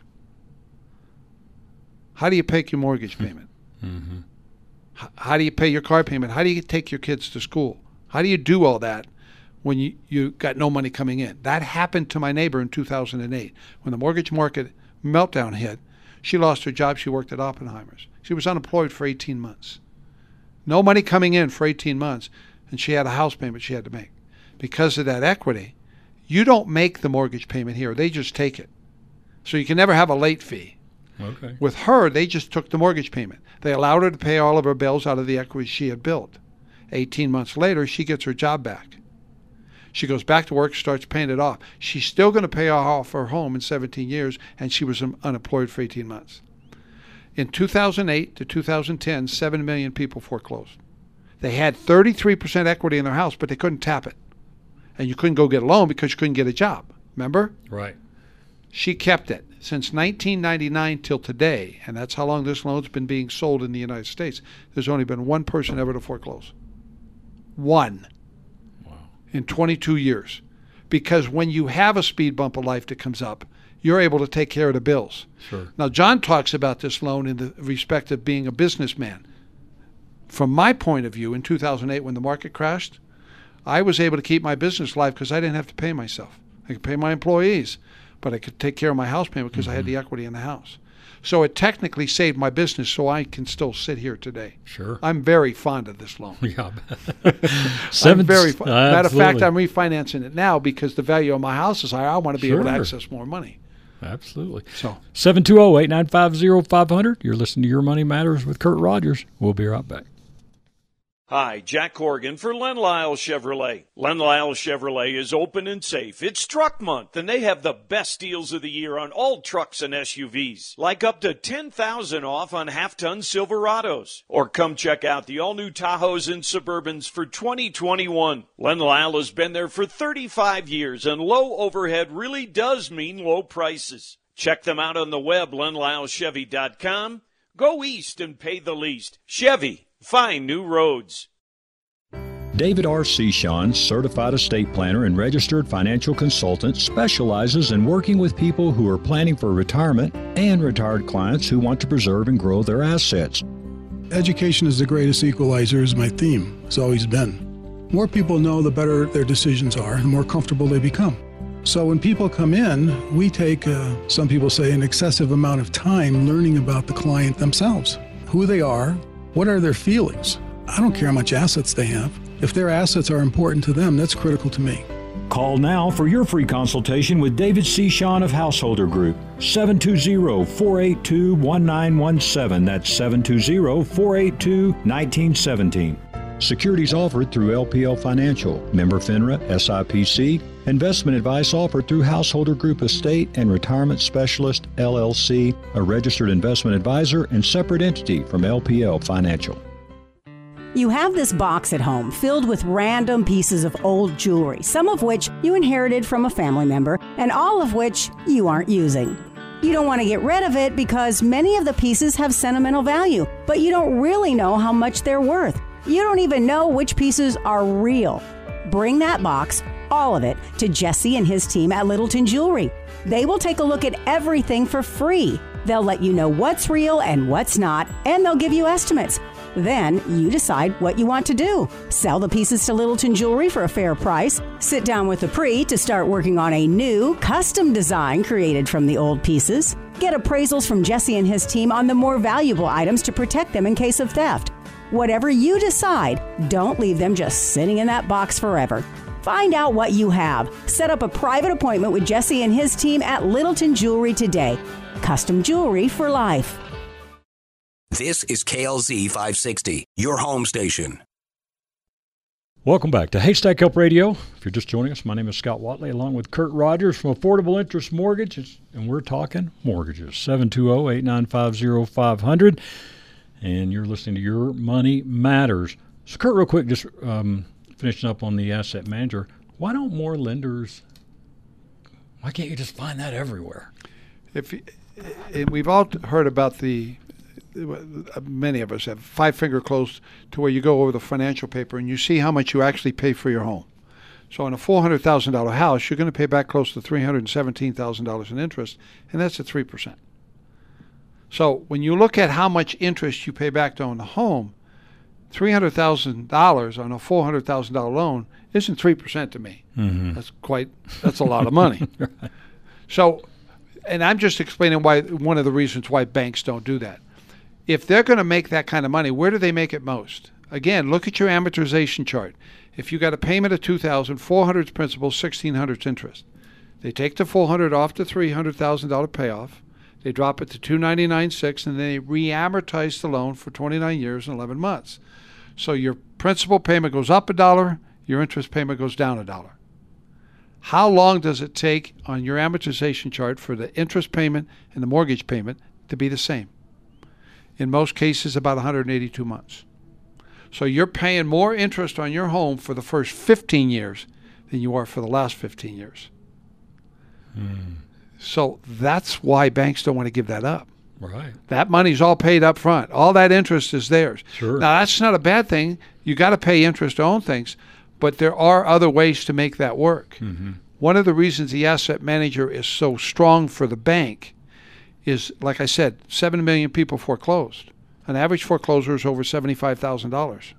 How do you pay your mortgage payment? Mm-hmm. H- how do you pay your car payment? How do you take your kids to school? How do you do all that when you, you got no money coming in? That happened to my neighbor in two thousand eight. When the mortgage market meltdown hit, she lost her job. She worked at Oppenheimer's. She was unemployed for eighteen months. No money coming in for eighteen months, and she had a house payment she had to make. Because of that equity, you don't make the mortgage payment here. They just take it. So you can never have a late fee. Okay. With her, they just took the mortgage payment. They allowed her to pay all of her bills out of the equity she had built. eighteen months later, she gets her job back. She goes back to work, starts paying it off. She's still going to pay off her home in seventeen years, and she was unemployed for eighteen months. In two thousand eight to two thousand ten, seven million people foreclosed. They had thirty-three percent equity in their house, but they couldn't tap it. And you couldn't go get a loan because you couldn't get a job. Remember? Right. She kept it since nineteen ninety-nine till today, and that's how long this loan's been being sold in the United States. There's only been one person ever to foreclose. One. Wow. In twenty-two years. Because when you have a speed bump of life that comes up, you're able to take care of the bills. Sure. Now, John talks about this loan in the respect of being a businessman. From my point of view, in two thousand eight when the market crashed, I was able to keep my business alive because I didn't have to pay myself. I could pay my employees, but I could take care of my house payment because mm-hmm. I had the equity in the house. So it technically saved my business, so I can still sit here today. Sure. I'm very fond of this loan. Yeah. I'm very fond. Matter of fact, I'm refinancing it now because the value of my house is higher. I want to be sure. able to access more money. Absolutely. So seven two zero, eight nine five, zero five zero zero. You're listening to Your Money Matters with Kurt Rogers. We'll be right back. Hi, Jack Corrigan for Len Lyle Chevrolet. Len Lyle Chevrolet is open and safe. It's truck month, and they have the best deals of the year on all trucks and S U Vs, like up to ten thousand dollars off on half-ton Silverados. Or come check out the all-new Tahoes and Suburbans for twenty twenty-one. Len Lyle has been there for thirty-five years, and low overhead really does mean low prices. Check them out on the web, len lyle chevy dot com. Go east and pay the least. Chevy. Find new roads. David R. Sechon, certified estate planner and registered financial consultant, specializes in working with people who are planning for retirement and retired clients who want to preserve and grow their assets. Education is the greatest equalizer is my theme. It's always been. More people know, the better their decisions are, and the more comfortable they become. So when people come in, we take, uh, some people say, an excessive amount of time learning about the client themselves, who they are. What are their feelings? I don't care how much assets they have. If their assets are important to them, that's critical to me. Call now for your free consultation with David Sechon of Householder Group. seven two zero, four eight two, one nine one seven. That's seven two zero, four eight two, one nine one seven. Securities offered through L P L Financial, member FINRA, S I P C. Investment advice offered through Householder Group Estate and Retirement Specialist, L L C, a registered investment advisor and separate entity from L P L Financial. You have this box at home filled with random pieces of old jewelry, some of which you inherited from a family member, and all of which you aren't using. You don't want to get rid of it because many of the pieces have sentimental value, but you don't really know how much they're worth. You don't even know which pieces are real. Bring that box, all of it, to Jesse and his team at Littleton Jewelry. They will take a look at everything for free. They'll let you know what's real and what's not, and they'll give you estimates. Then you decide what you want to do. Sell the pieces to Littleton Jewelry for a fair price. Sit down with the Pre to start working on a new, custom design created from the old pieces. Get appraisals from Jesse and his team on the more valuable items to protect them in case of theft. Whatever you decide, don't leave them just sitting in that box forever. Find out what you have. Set up a private appointment with Jesse and his team at Littleton Jewelry today. Custom jewelry for life. This is K L Z five sixty, your home station. Welcome back to Haystack Help Radio. If you're just joining us, my name is Scott Watley, along with Kurt Rogers from Affordable Interest Mortgage, and we're talking mortgages. seven two zero, eight nine five, zero five zero zero. And you're listening to Your Money Matters. So, Kurt, real quick, just um, finishing up on the asset manager. Why don't more lenders, why can't you just find that everywhere? If we've all heard about the, many of us have five finger close to where you go over the financial paper and you see how much you actually pay for your home. So on a four hundred thousand dollars house, you're going to pay back close to three hundred seventeen thousand dollars in interest, and that's at three percent. So when you look at how much interest you pay back to own the home, three hundred thousand dollars on a four hundred thousand dollars loan isn't three percent to me. Mm-hmm. That's quite, that's a lot of money. Right. So, and I'm just explaining why, one of the reasons why banks don't do that. If they're going to make that kind of money, where do they make it most? Again, look at your amortization chart. If you got a payment of two thousand dollars, four hundred dollars is principal, sixteen hundred dollars is interest. They take the four hundred dollars off the three hundred thousand dollars payoff. They drop it to two hundred ninety-nine thousand six hundred dollars, and then they re-amortize the loan for twenty-nine years and eleven months. So your principal payment goes up a dollar, your interest payment goes down a dollar. How long does it take on your amortization chart for the interest payment and the mortgage payment to be the same? In most cases, about one hundred eighty-two months. So you're paying more interest on your home for the first fifteen years than you are for the last fifteen years. Hmm. So that's why banks don't want to give that up. Right. That money's all paid up front. All that interest is theirs. Sure. Now, that's not a bad thing. You got to pay interest to own things, but there are other ways to make that work. Mm-hmm. One of the reasons the asset manager is so strong for the bank is, like I said, seven million people foreclosed. An average foreclosure is over seventy-five thousand dollars.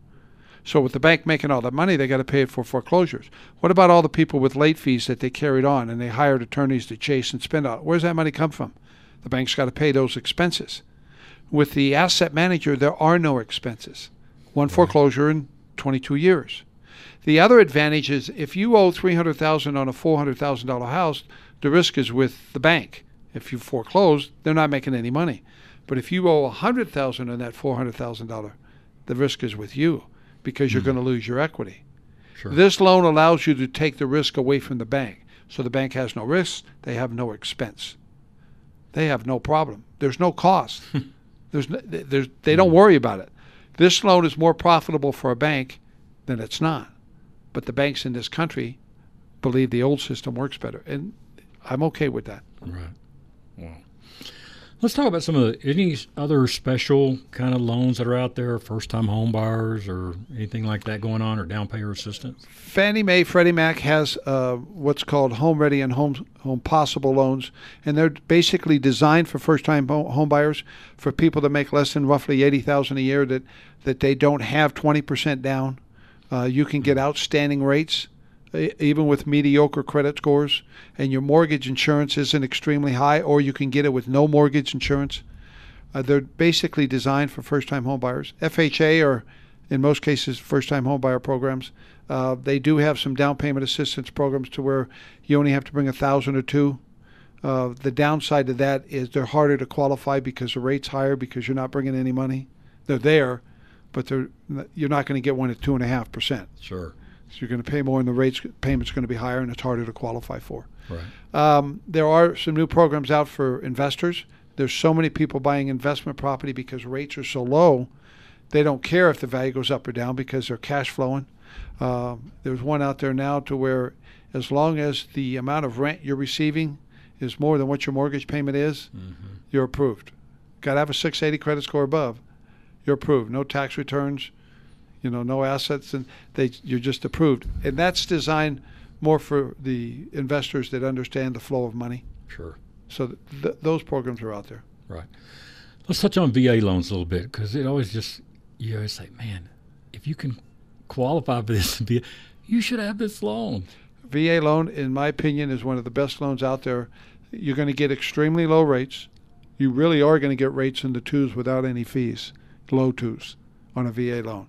So with the bank making all that money, they got to pay it for foreclosures. What about all the people with late fees that they carried on and they hired attorneys to chase and spend on? Where's that money come from? The bank's got to pay those expenses. With the asset manager, there are no expenses. One foreclosure in twenty-two years. The other advantage is if you owe three hundred thousand dollars on a four hundred thousand dollars house, the risk is with the bank. If you foreclose, they're not making any money. But if you owe one hundred thousand dollars on that four hundred thousand dollars, the risk is with you because you're mm. going to lose your equity. Sure. This loan allows you to take the risk away from the bank. So the bank has no risk, they have no expense. They have no problem. There's no cost. there's, no, there's They don't worry about it. This loan is more profitable for a bank than it's not. But the banks in this country believe the old system works better. And I'm okay with that. Right. Well, let's talk about some of the, any other special kind of loans that are out there, first-time home buyers or anything like that going on, or down payer assistance? Fannie Mae, Freddie Mac has uh, what's called Home Ready and Home Home Possible loans, and they're basically designed for first-time home buyers, for people that make less than roughly eighty thousand dollars a year, that, that they don't have twenty percent down. Uh, you can get outstanding rates, even with mediocre credit scores, and your mortgage insurance isn't extremely high, or you can get it with no mortgage insurance. Uh, they're basically designed for first-time home buyers. F H A, or in most cases, first-time home buyer programs. Uh, they do have some down payment assistance programs to where you only have to bring a thousand or two. Uh, the downside to that is they're harder to qualify because the rate's higher because you're not bringing any money. They're there, but they're you're not going to get one at two and a half percent. Sure. So you're going to pay more, and the rates payment's going to be higher, and it's harder to qualify for. Right. Um, there are some new programs out for investors. There's so many people buying investment property because rates are so low, they don't care if the value goes up or down because they're cash flowing. Uh, there's one out there now to where as long as the amount of rent you're receiving is more than what your mortgage payment is, mm-hmm. you're approved. Got to have a six eighty credit score above. You're approved. No tax returns, you know, no assets, and they you're just approved. And that's designed more for the investors that understand the flow of money. Sure. So th- th- those programs are out there. Right. Let's touch on V A loans a little bit, because it always just, you always say, man, if you can qualify for this, you should have this loan. V A loan, in my opinion, is one of the best loans out there. You're going to get extremely low rates. You really are going to get rates in the twos without any fees, low twos on a V A loan.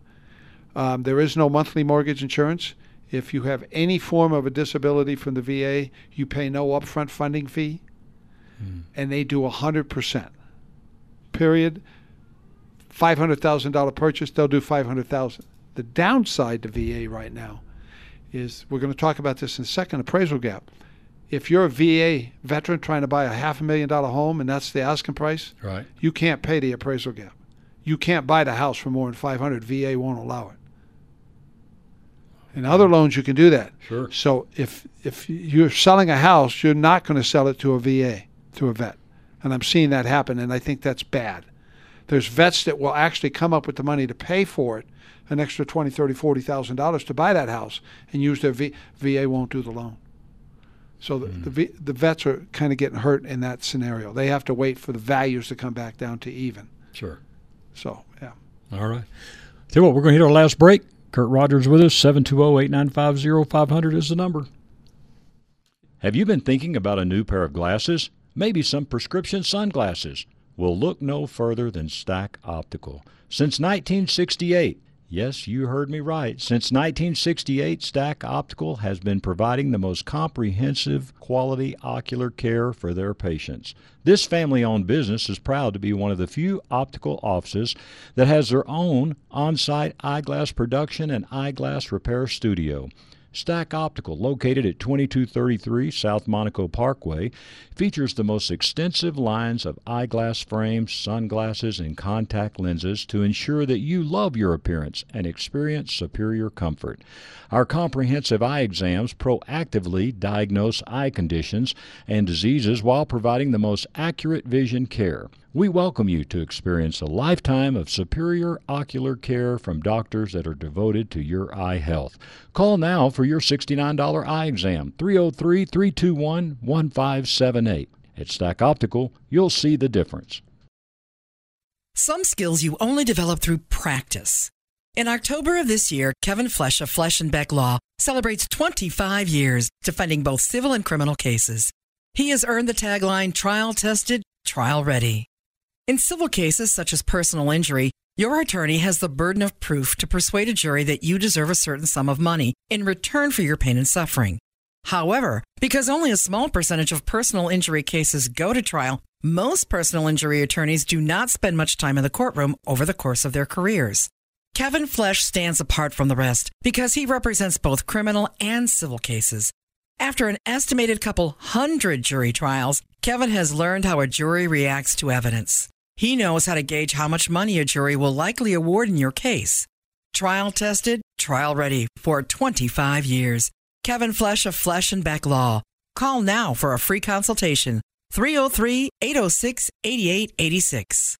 Um, there is no monthly mortgage insurance. If you have any form of a disability from the V A, you pay no upfront funding fee, hmm. and they do one hundred percent. Period. five hundred thousand dollars purchase, they'll do five hundred thousand dollars. The downside to V A right now is, we're going to talk about this in a second, appraisal gap. If you're a V A veteran trying to buy a half a million dollar home and that's the asking price, right, you can't pay the appraisal gap. You can't buy the house for more than five hundred. V A won't allow it. In other loans, you can do that. Sure. So if if you're selling a house, you're not going to sell it to a V A, to a vet. And I'm seeing that happen, and I think that's bad. There's vets that will actually come up with the money to pay for it, an extra twenty, thirty, forty thousand dollars to buy that house, and use their V. VA won't do the loan. So the mm. the, v, the vets are kind of getting hurt in that scenario. They have to wait for the values to come back down to even. Sure. So yeah. All right. Tell you what, we're going to hit our last break. Kurt Rogers with us. seven two zero, eight nine five, zero five zero zero is the number. Have you been thinking about a new pair of glasses? Maybe some prescription sunglasses? Well, look no further than Stack Optical. Since nineteen sixty-eight, yes, you heard me right. Since nineteen sixty-eight, Stack Optical has been providing the most comprehensive quality ocular care for their patients. This family-owned business is proud to be one of the few optical offices that has their own on-site eyeglass production and eyeglass repair studio. Stack Optical, located at twenty-two thirty-three South Monaco Parkway, features the most extensive lines of eyeglass frames, sunglasses, and contact lenses to ensure that you love your appearance and experience superior comfort. Our comprehensive eye exams proactively diagnose eye conditions and diseases while providing the most accurate vision care. We welcome you to experience a lifetime of superior ocular care from doctors that are devoted to your eye health. Call now for your sixty-nine dollars eye exam, three oh three, three two one, one five seven eight. At Stack Optical, you'll see the difference. Some skills you only develop through practice. In October of this year, Kevin Flesh of Flesh and Beck Law celebrates twenty-five years defending both civil and criminal cases. He has earned the tagline, trial tested, trial ready. In civil cases such as personal injury, your attorney has the burden of proof to persuade a jury that you deserve a certain sum of money in return for your pain and suffering. However, because only a small percentage of personal injury cases go to trial, most personal injury attorneys do not spend much time in the courtroom over the course of their careers. Kevin Flesh stands apart from the rest because he represents both criminal and civil cases. After an estimated couple hundred jury trials, Kevin has learned how a jury reacts to evidence. He knows how to gauge how much money a jury will likely award in your case. Trial tested, trial ready for twenty-five years. Kevin Flesh of Flesh and Beck Law. Call now for a free consultation. three oh three, eight oh six, eight eight eight six.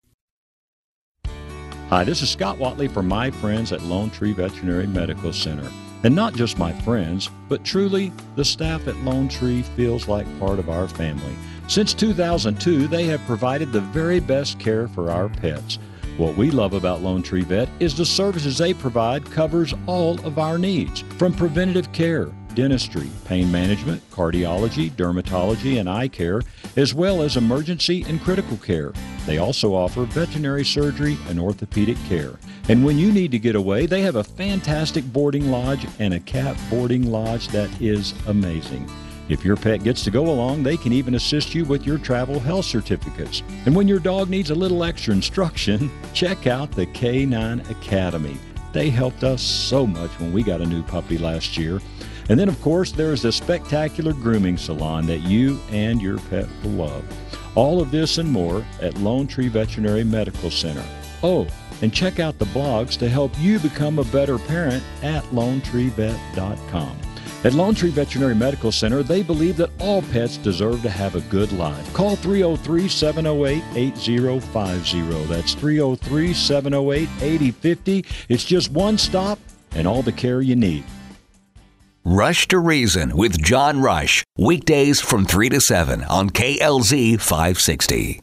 Hi, this is Scott Watley from my friends at Lone Tree Veterinary Medical Center. And not just my friends, but truly the staff at Lone Tree feels like part of our family. Since two thousand two, they have provided the very best care for our pets. What we love about Lone Tree Vet is the services they provide covers all of our needs, from preventative care, dentistry, pain management, cardiology, dermatology, and eye care, as well as emergency and critical care. They also offer veterinary surgery and orthopedic care. And when you need to get away, they have a fantastic boarding lodge and a cat boarding lodge that is amazing. If your pet gets to go along, they can even assist you with your travel health certificates. And when your dog needs a little extra instruction, check out the K nine Academy. They helped us so much when we got a new puppy last year. And then, of course, there is the spectacular grooming salon that you and your pet will love. All of this and more at Lone Tree Veterinary Medical Center. Oh, and check out the blogs to help you become a better parent at lone tree vet dot com. At Lone Tree Veterinary Medical Center, they believe that all pets deserve to have a good life. Call three oh three, seven oh eight, eight oh five oh. That's three oh three, seven oh eight, eight oh five oh. It's just one stop and all the care you need. Rush to Reason with John Rush. Weekdays from three to seven on K L Z five sixty.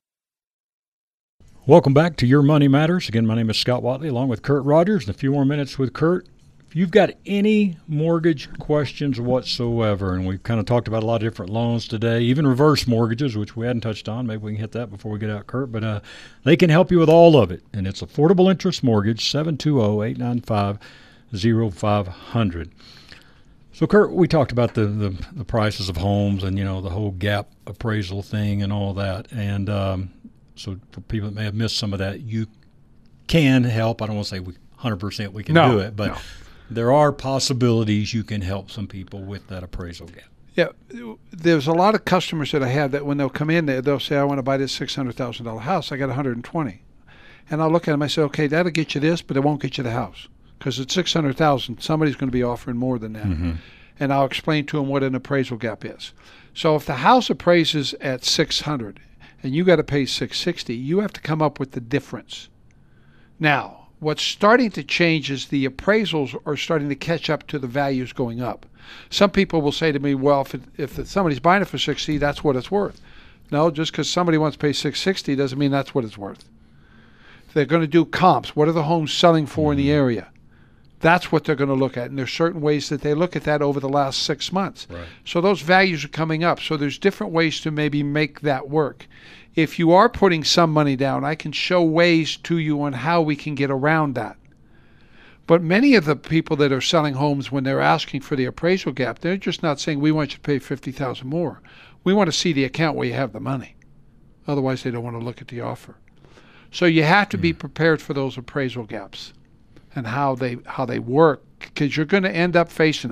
Welcome back to Your Money Matters. Again, my name is Scott Watley, along with Kurt Rogers. In a few more minutes with Kurt. If you've got any mortgage questions whatsoever, and we've kind of talked about a lot of different loans today, even reverse mortgages, which we hadn't touched on. Maybe we can hit that before we get out, Kurt. But uh, they can help you with all of it. And it's Affordable Interest Mortgage, seven two zero, eight nine five, zero five zero zero. So, Kurt, we talked about the, the, the prices of homes and, you know, the whole gap appraisal thing and all that. And um, so for people that may have missed some of that, you can help. I don't want to say we one hundred percent we can no, do it, but no. There are possibilities you can help some people with that appraisal gap. Yeah, there's a lot of customers that I have that when they'll come in, they'll say, I want to buy this six hundred thousand dollars house. I got one hundred twenty. And I'll look at them, I say, okay, that'll get you this, but it won't get you the house. Because it's six hundred thousand dollars, somebody's going to be offering more than that. Mm-hmm. And I'll explain to them what an appraisal gap is. So if the house appraises at six hundred thousand dollars and you got to pay six hundred sixty thousand dollars, you have to come up with the difference. Now, what's starting to change is the appraisals are starting to catch up to the values going up. Some people will say to me, well, if, it, if somebody's buying it for sixty, that's what it's worth. No, just because somebody wants to pay six hundred sixty doesn't mean that's what it's worth. They're going to do comps. What are the homes selling for mm-hmm. in the area? That's what they're going to look at. And there's certain ways that they look at that over the last six months. Right. So those values are coming up. So there's different ways to maybe make that work. If you are putting some money down, I can show ways to you on how we can get around that. But many of the people that are selling homes, when they're asking for the appraisal gap, they're just not saying, we want you to pay fifty thousand dollars more. We want to see the account where you have the money. Otherwise, they don't want to look at the offer. So you have to mm. be prepared for those appraisal gaps and how they how they work, because you're going to end up facing them.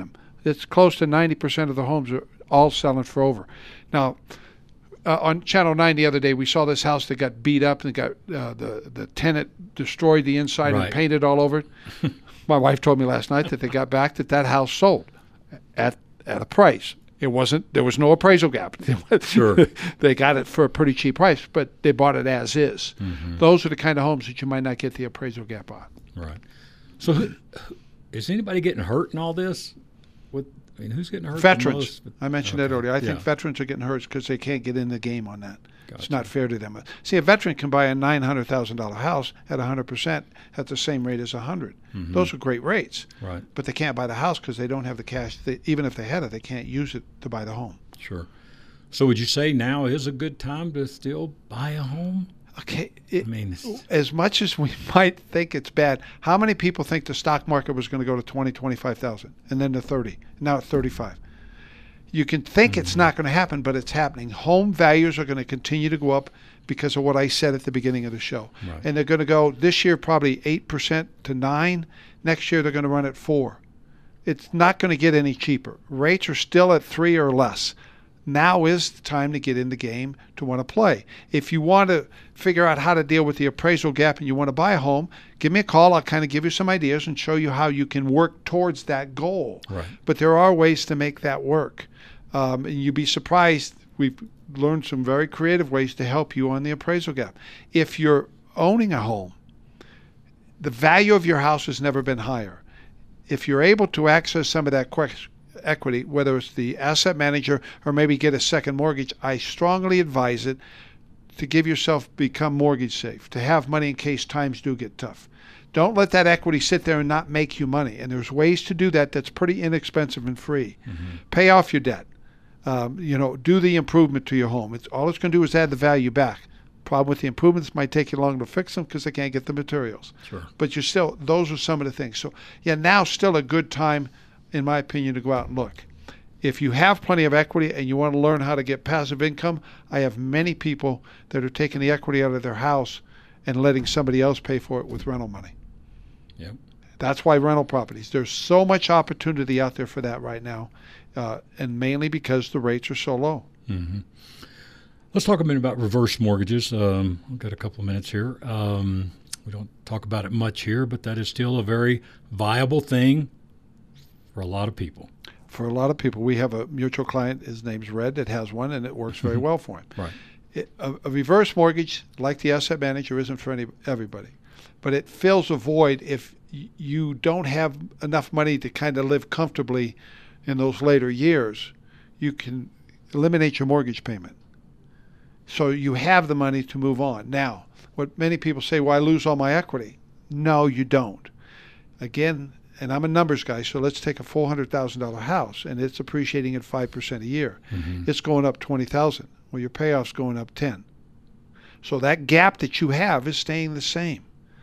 it's close to ninety percent of the homes are all selling for over. Now, uh, on Channel nine the other day, we saw this house that got beat up and got uh, the, the tenant destroyed the inside Right. and painted all over it. My wife told me last night that they got back that that house sold at at a price. It wasn't, there was no appraisal gap. Sure. They got it for a pretty cheap price, but they bought it as is. Mm-hmm. Those are the kind of homes that you might not get the appraisal gap on. Right. So, who, is anybody getting hurt in all this? With, I mean, who's getting hurt? the Veterans. most? I mentioned Okay. that earlier. I think Yeah. veterans are getting hurt because they can't get in the game on that. It's Gotcha. not fair to them. See, a veteran can buy a nine hundred thousand dollars house at one hundred percent at the same rate as one hundred. Mhm. Those are great rates. Right. But they can't buy the house because they don't have the cash. They, even if they had it, they can't use it to buy the home. Sure. So, would you say now is a good time to still buy a home? Okay. It, I mean, it's- as much as we might think it's bad, how many people think the stock market was going to go to twenty, twenty-five thousand and then to thirty? Now at thirty-five. You can think Mm-hmm. it's not going to happen, but it's happening. Home values are going to continue to go up because of what I said at the beginning of the show. Right. And they're going to go this year probably eight percent to nine. Next year they're going to run at four. It's not going to get any cheaper. Rates are still at three or less. Now is the time to get in the game to want to play. If you want to figure out how to deal with the appraisal gap and you want to buy a home, give me a call. I'll kind of give you some ideas and show you how you can work towards that goal. Right. But there are ways to make that work. Um, and you'd be surprised. We've learned some very creative ways to help you on the appraisal gap. If you're owning a home, the value of your house has never been higher. If you're able to access some of that quick equity, whether it's the asset manager or maybe get a second mortgage, I strongly advise it to give yourself become mortgage safe, to have money in case times do get tough. Don't let that equity sit there and not make you money. And there's ways to do that that's pretty inexpensive and free. Mm-hmm. Pay off your debt. Um, you know, do the improvement to your home. It's all it's going to do is add the value back. Problem with the improvements might take you longer to fix them because they can't get the materials. Sure. But you're still, those are some of the things. So yeah, now's still a good time, in my opinion, to go out and look. If you have plenty of equity and you want to learn how to get passive income, I have many people that are taking the equity out of their house and letting somebody else pay for it with rental money. Yep. That's why rental properties. There's so much opportunity out there for that right now, uh, and mainly because the rates are so low. Mm-hmm. Let's talk a minute about reverse mortgages. Um, we've got a couple of minutes here. Um, we don't talk about it much here, but that is still a very viable thing for a lot of people. For a lot of people, we have a mutual client. His name's Red that has one, and it works very well for him. Right. It, a, a reverse mortgage, like the asset manager, isn't for any everybody, but it fills a void if y- you don't have enough money to kind of live comfortably in those later years. You can eliminate your mortgage payment, so you have the money to move on. Now, what many people say, well, I lose all my equity. No, you don't. Again, and I'm a numbers guy, so let's take a four hundred thousand dollars house, and it's appreciating at five percent a year. Mm-hmm. It's going up twenty thousand dollars. Well, your payoff's going up ten. So that gap that you have is staying the same.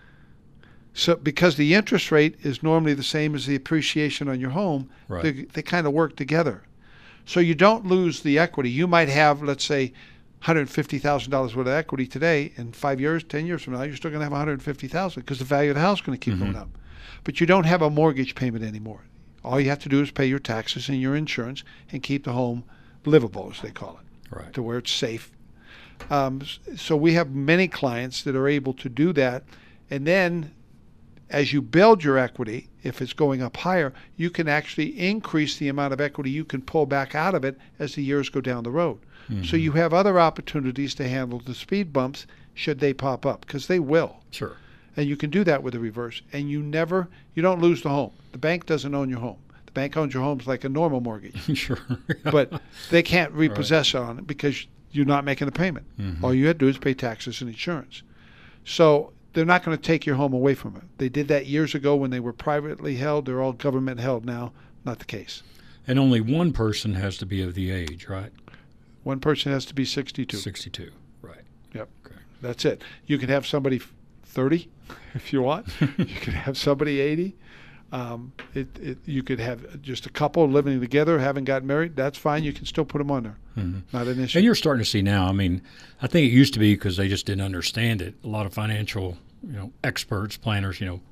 So because the interest rate is normally the same as the appreciation on your home, Right. they, they kind of work together. So you don't lose the equity. You might have, let's say, one hundred fifty thousand dollars worth of equity today. In five years, ten years from now, you're still going to have one hundred fifty thousand dollars because the value of the house is going to keep Mm-hmm. going up. But you don't have a mortgage payment anymore. All you have to do is pay your taxes and your insurance and keep the home livable, as they call it, Right. to where it's safe. Um, s- so we have many clients that are able to do that. And then as you build your equity, if it's going up higher, you can actually increase the amount of equity you can pull back out of it as the years go down the road. Mm-hmm. So you have other opportunities to handle the speed bumps should they pop up, because they will. Sure. And you can do that with a reverse. And you never, you don't lose the home. The bank doesn't own your home. The bank owns your homes like a normal mortgage. Sure. But they can't repossess on it because you're not making a payment. Mm-hmm. All you had to do is pay taxes and insurance. So they're not going to take your home away from it. They did that years ago when they were privately held. They're all government held now. Not the case. And only one person has to be of the age, right? One person has to be sixty-two. sixty-two. Right. Yep. Okay. That's it. You can have somebody thirty if you want. You could have somebody eighty. Um, it, it, you could have just a couple living together, haven't gotten married. That's fine. You can still put them on there. Mm-hmm. Not an issue. And you're starting to see now. I mean, I think it used to be because they just didn't understand it. A lot of financial, you know, experts, planners, you know,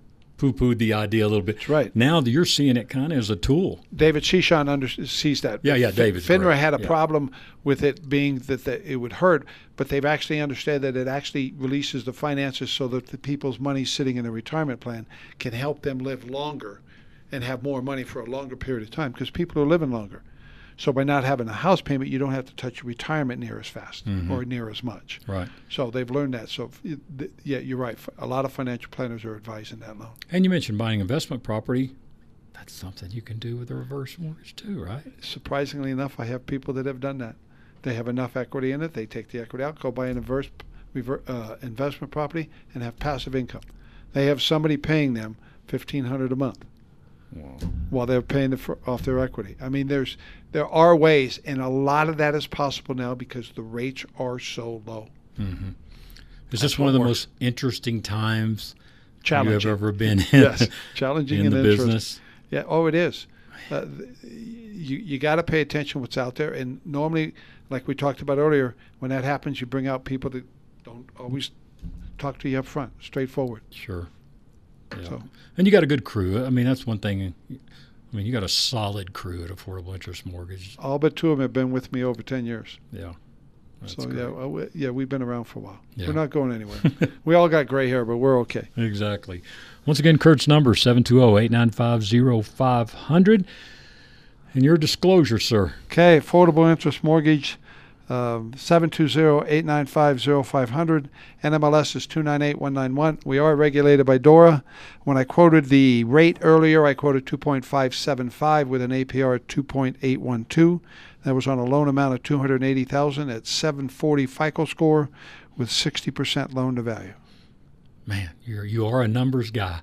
poo-pooed the idea a little bit. That's right. Now that you're seeing it kind of as a tool. David Shishan under, sees that. Yeah, yeah, David. FINRA right. had a yeah. problem with it being that the, it would hurt, but they've actually understood that it actually releases the finances so that the people's money sitting in a retirement plan can help them live longer and have more money for a longer period of time, because people are living longer. So by not having a house payment, you don't have to touch your retirement near as fast mm-hmm. or near as much. Right. So they've learned that. So, yeah, you're right. A lot of financial planners are advising that loan. And you mentioned buying investment property. That's something you can do with a reverse mortgage too, right? Surprisingly enough, I have people that have done that. They have enough equity in it. They take the equity out, go buy an inverse, reverse, uh, investment property, and have passive income. They have somebody paying them fifteen hundred dollars a month. Wow. While they're paying the fr- off their equity. I mean, there's there are ways, and a lot of that is possible now because the rates are so low. Mm-hmm. Is this one of the works. most interesting times Challenging. you have ever been in? Yes, challenging in and the business. Yeah, oh, it is. Uh, you you got to pay attention what's out there, and normally, like we talked about earlier, when that happens, you bring out people that don't always talk to you up front, straightforward. Sure. Yeah. So. And you got a good crew. I mean, that's one thing. I mean, you got a solid crew at Affordable Interest Mortgage. All but two of them have been with me over ten years. Yeah. That's so, great. yeah, well, we, yeah, we've been around for a while. Yeah. We're not going anywhere. We all got gray hair, but we're okay. Exactly. Once again, Kurt's number, seven two zero, eight nine five, zero five zero zero. And your disclosure, sir. Okay, Affordable Interest Mortgage, um, seven two zero, eight nine five, zero five zero zero. N M L S is two nine eight one nine one. We are regulated by DORA. When I quoted the rate earlier, I quoted two point five seven five with an A P R at two point eight one two. That was on a loan amount of two hundred eighty thousand dollars at seven forty FICO score with sixty percent loan to value. Man, you're you are a numbers guy.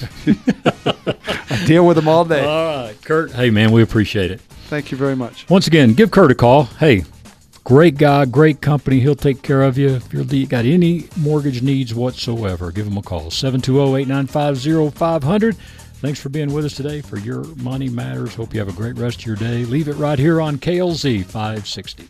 I deal with them all day. All right, Kurt. Hey, man, we appreciate it. Thank you very much. Once again, give Kurt a call. Hey, great guy, great company. He'll take care of you. If you've got any mortgage needs whatsoever, give him a call. seven two zero, eight nine five, zero five zero zero. Thanks for being with us today for Your Money Matters. Hope you have a great rest of your day. Leave it right here on K L Z five sixty.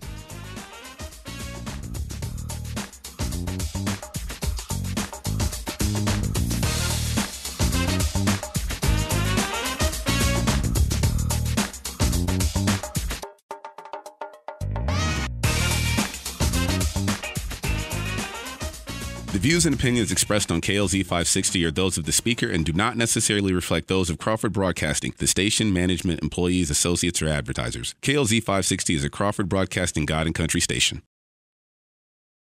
The views and opinions expressed on K L Z five sixty are those of the speaker and do not necessarily reflect those of Crawford Broadcasting, the station, management, employees, associates, or advertisers. K L Z five sixty is a Crawford Broadcasting God and Country station.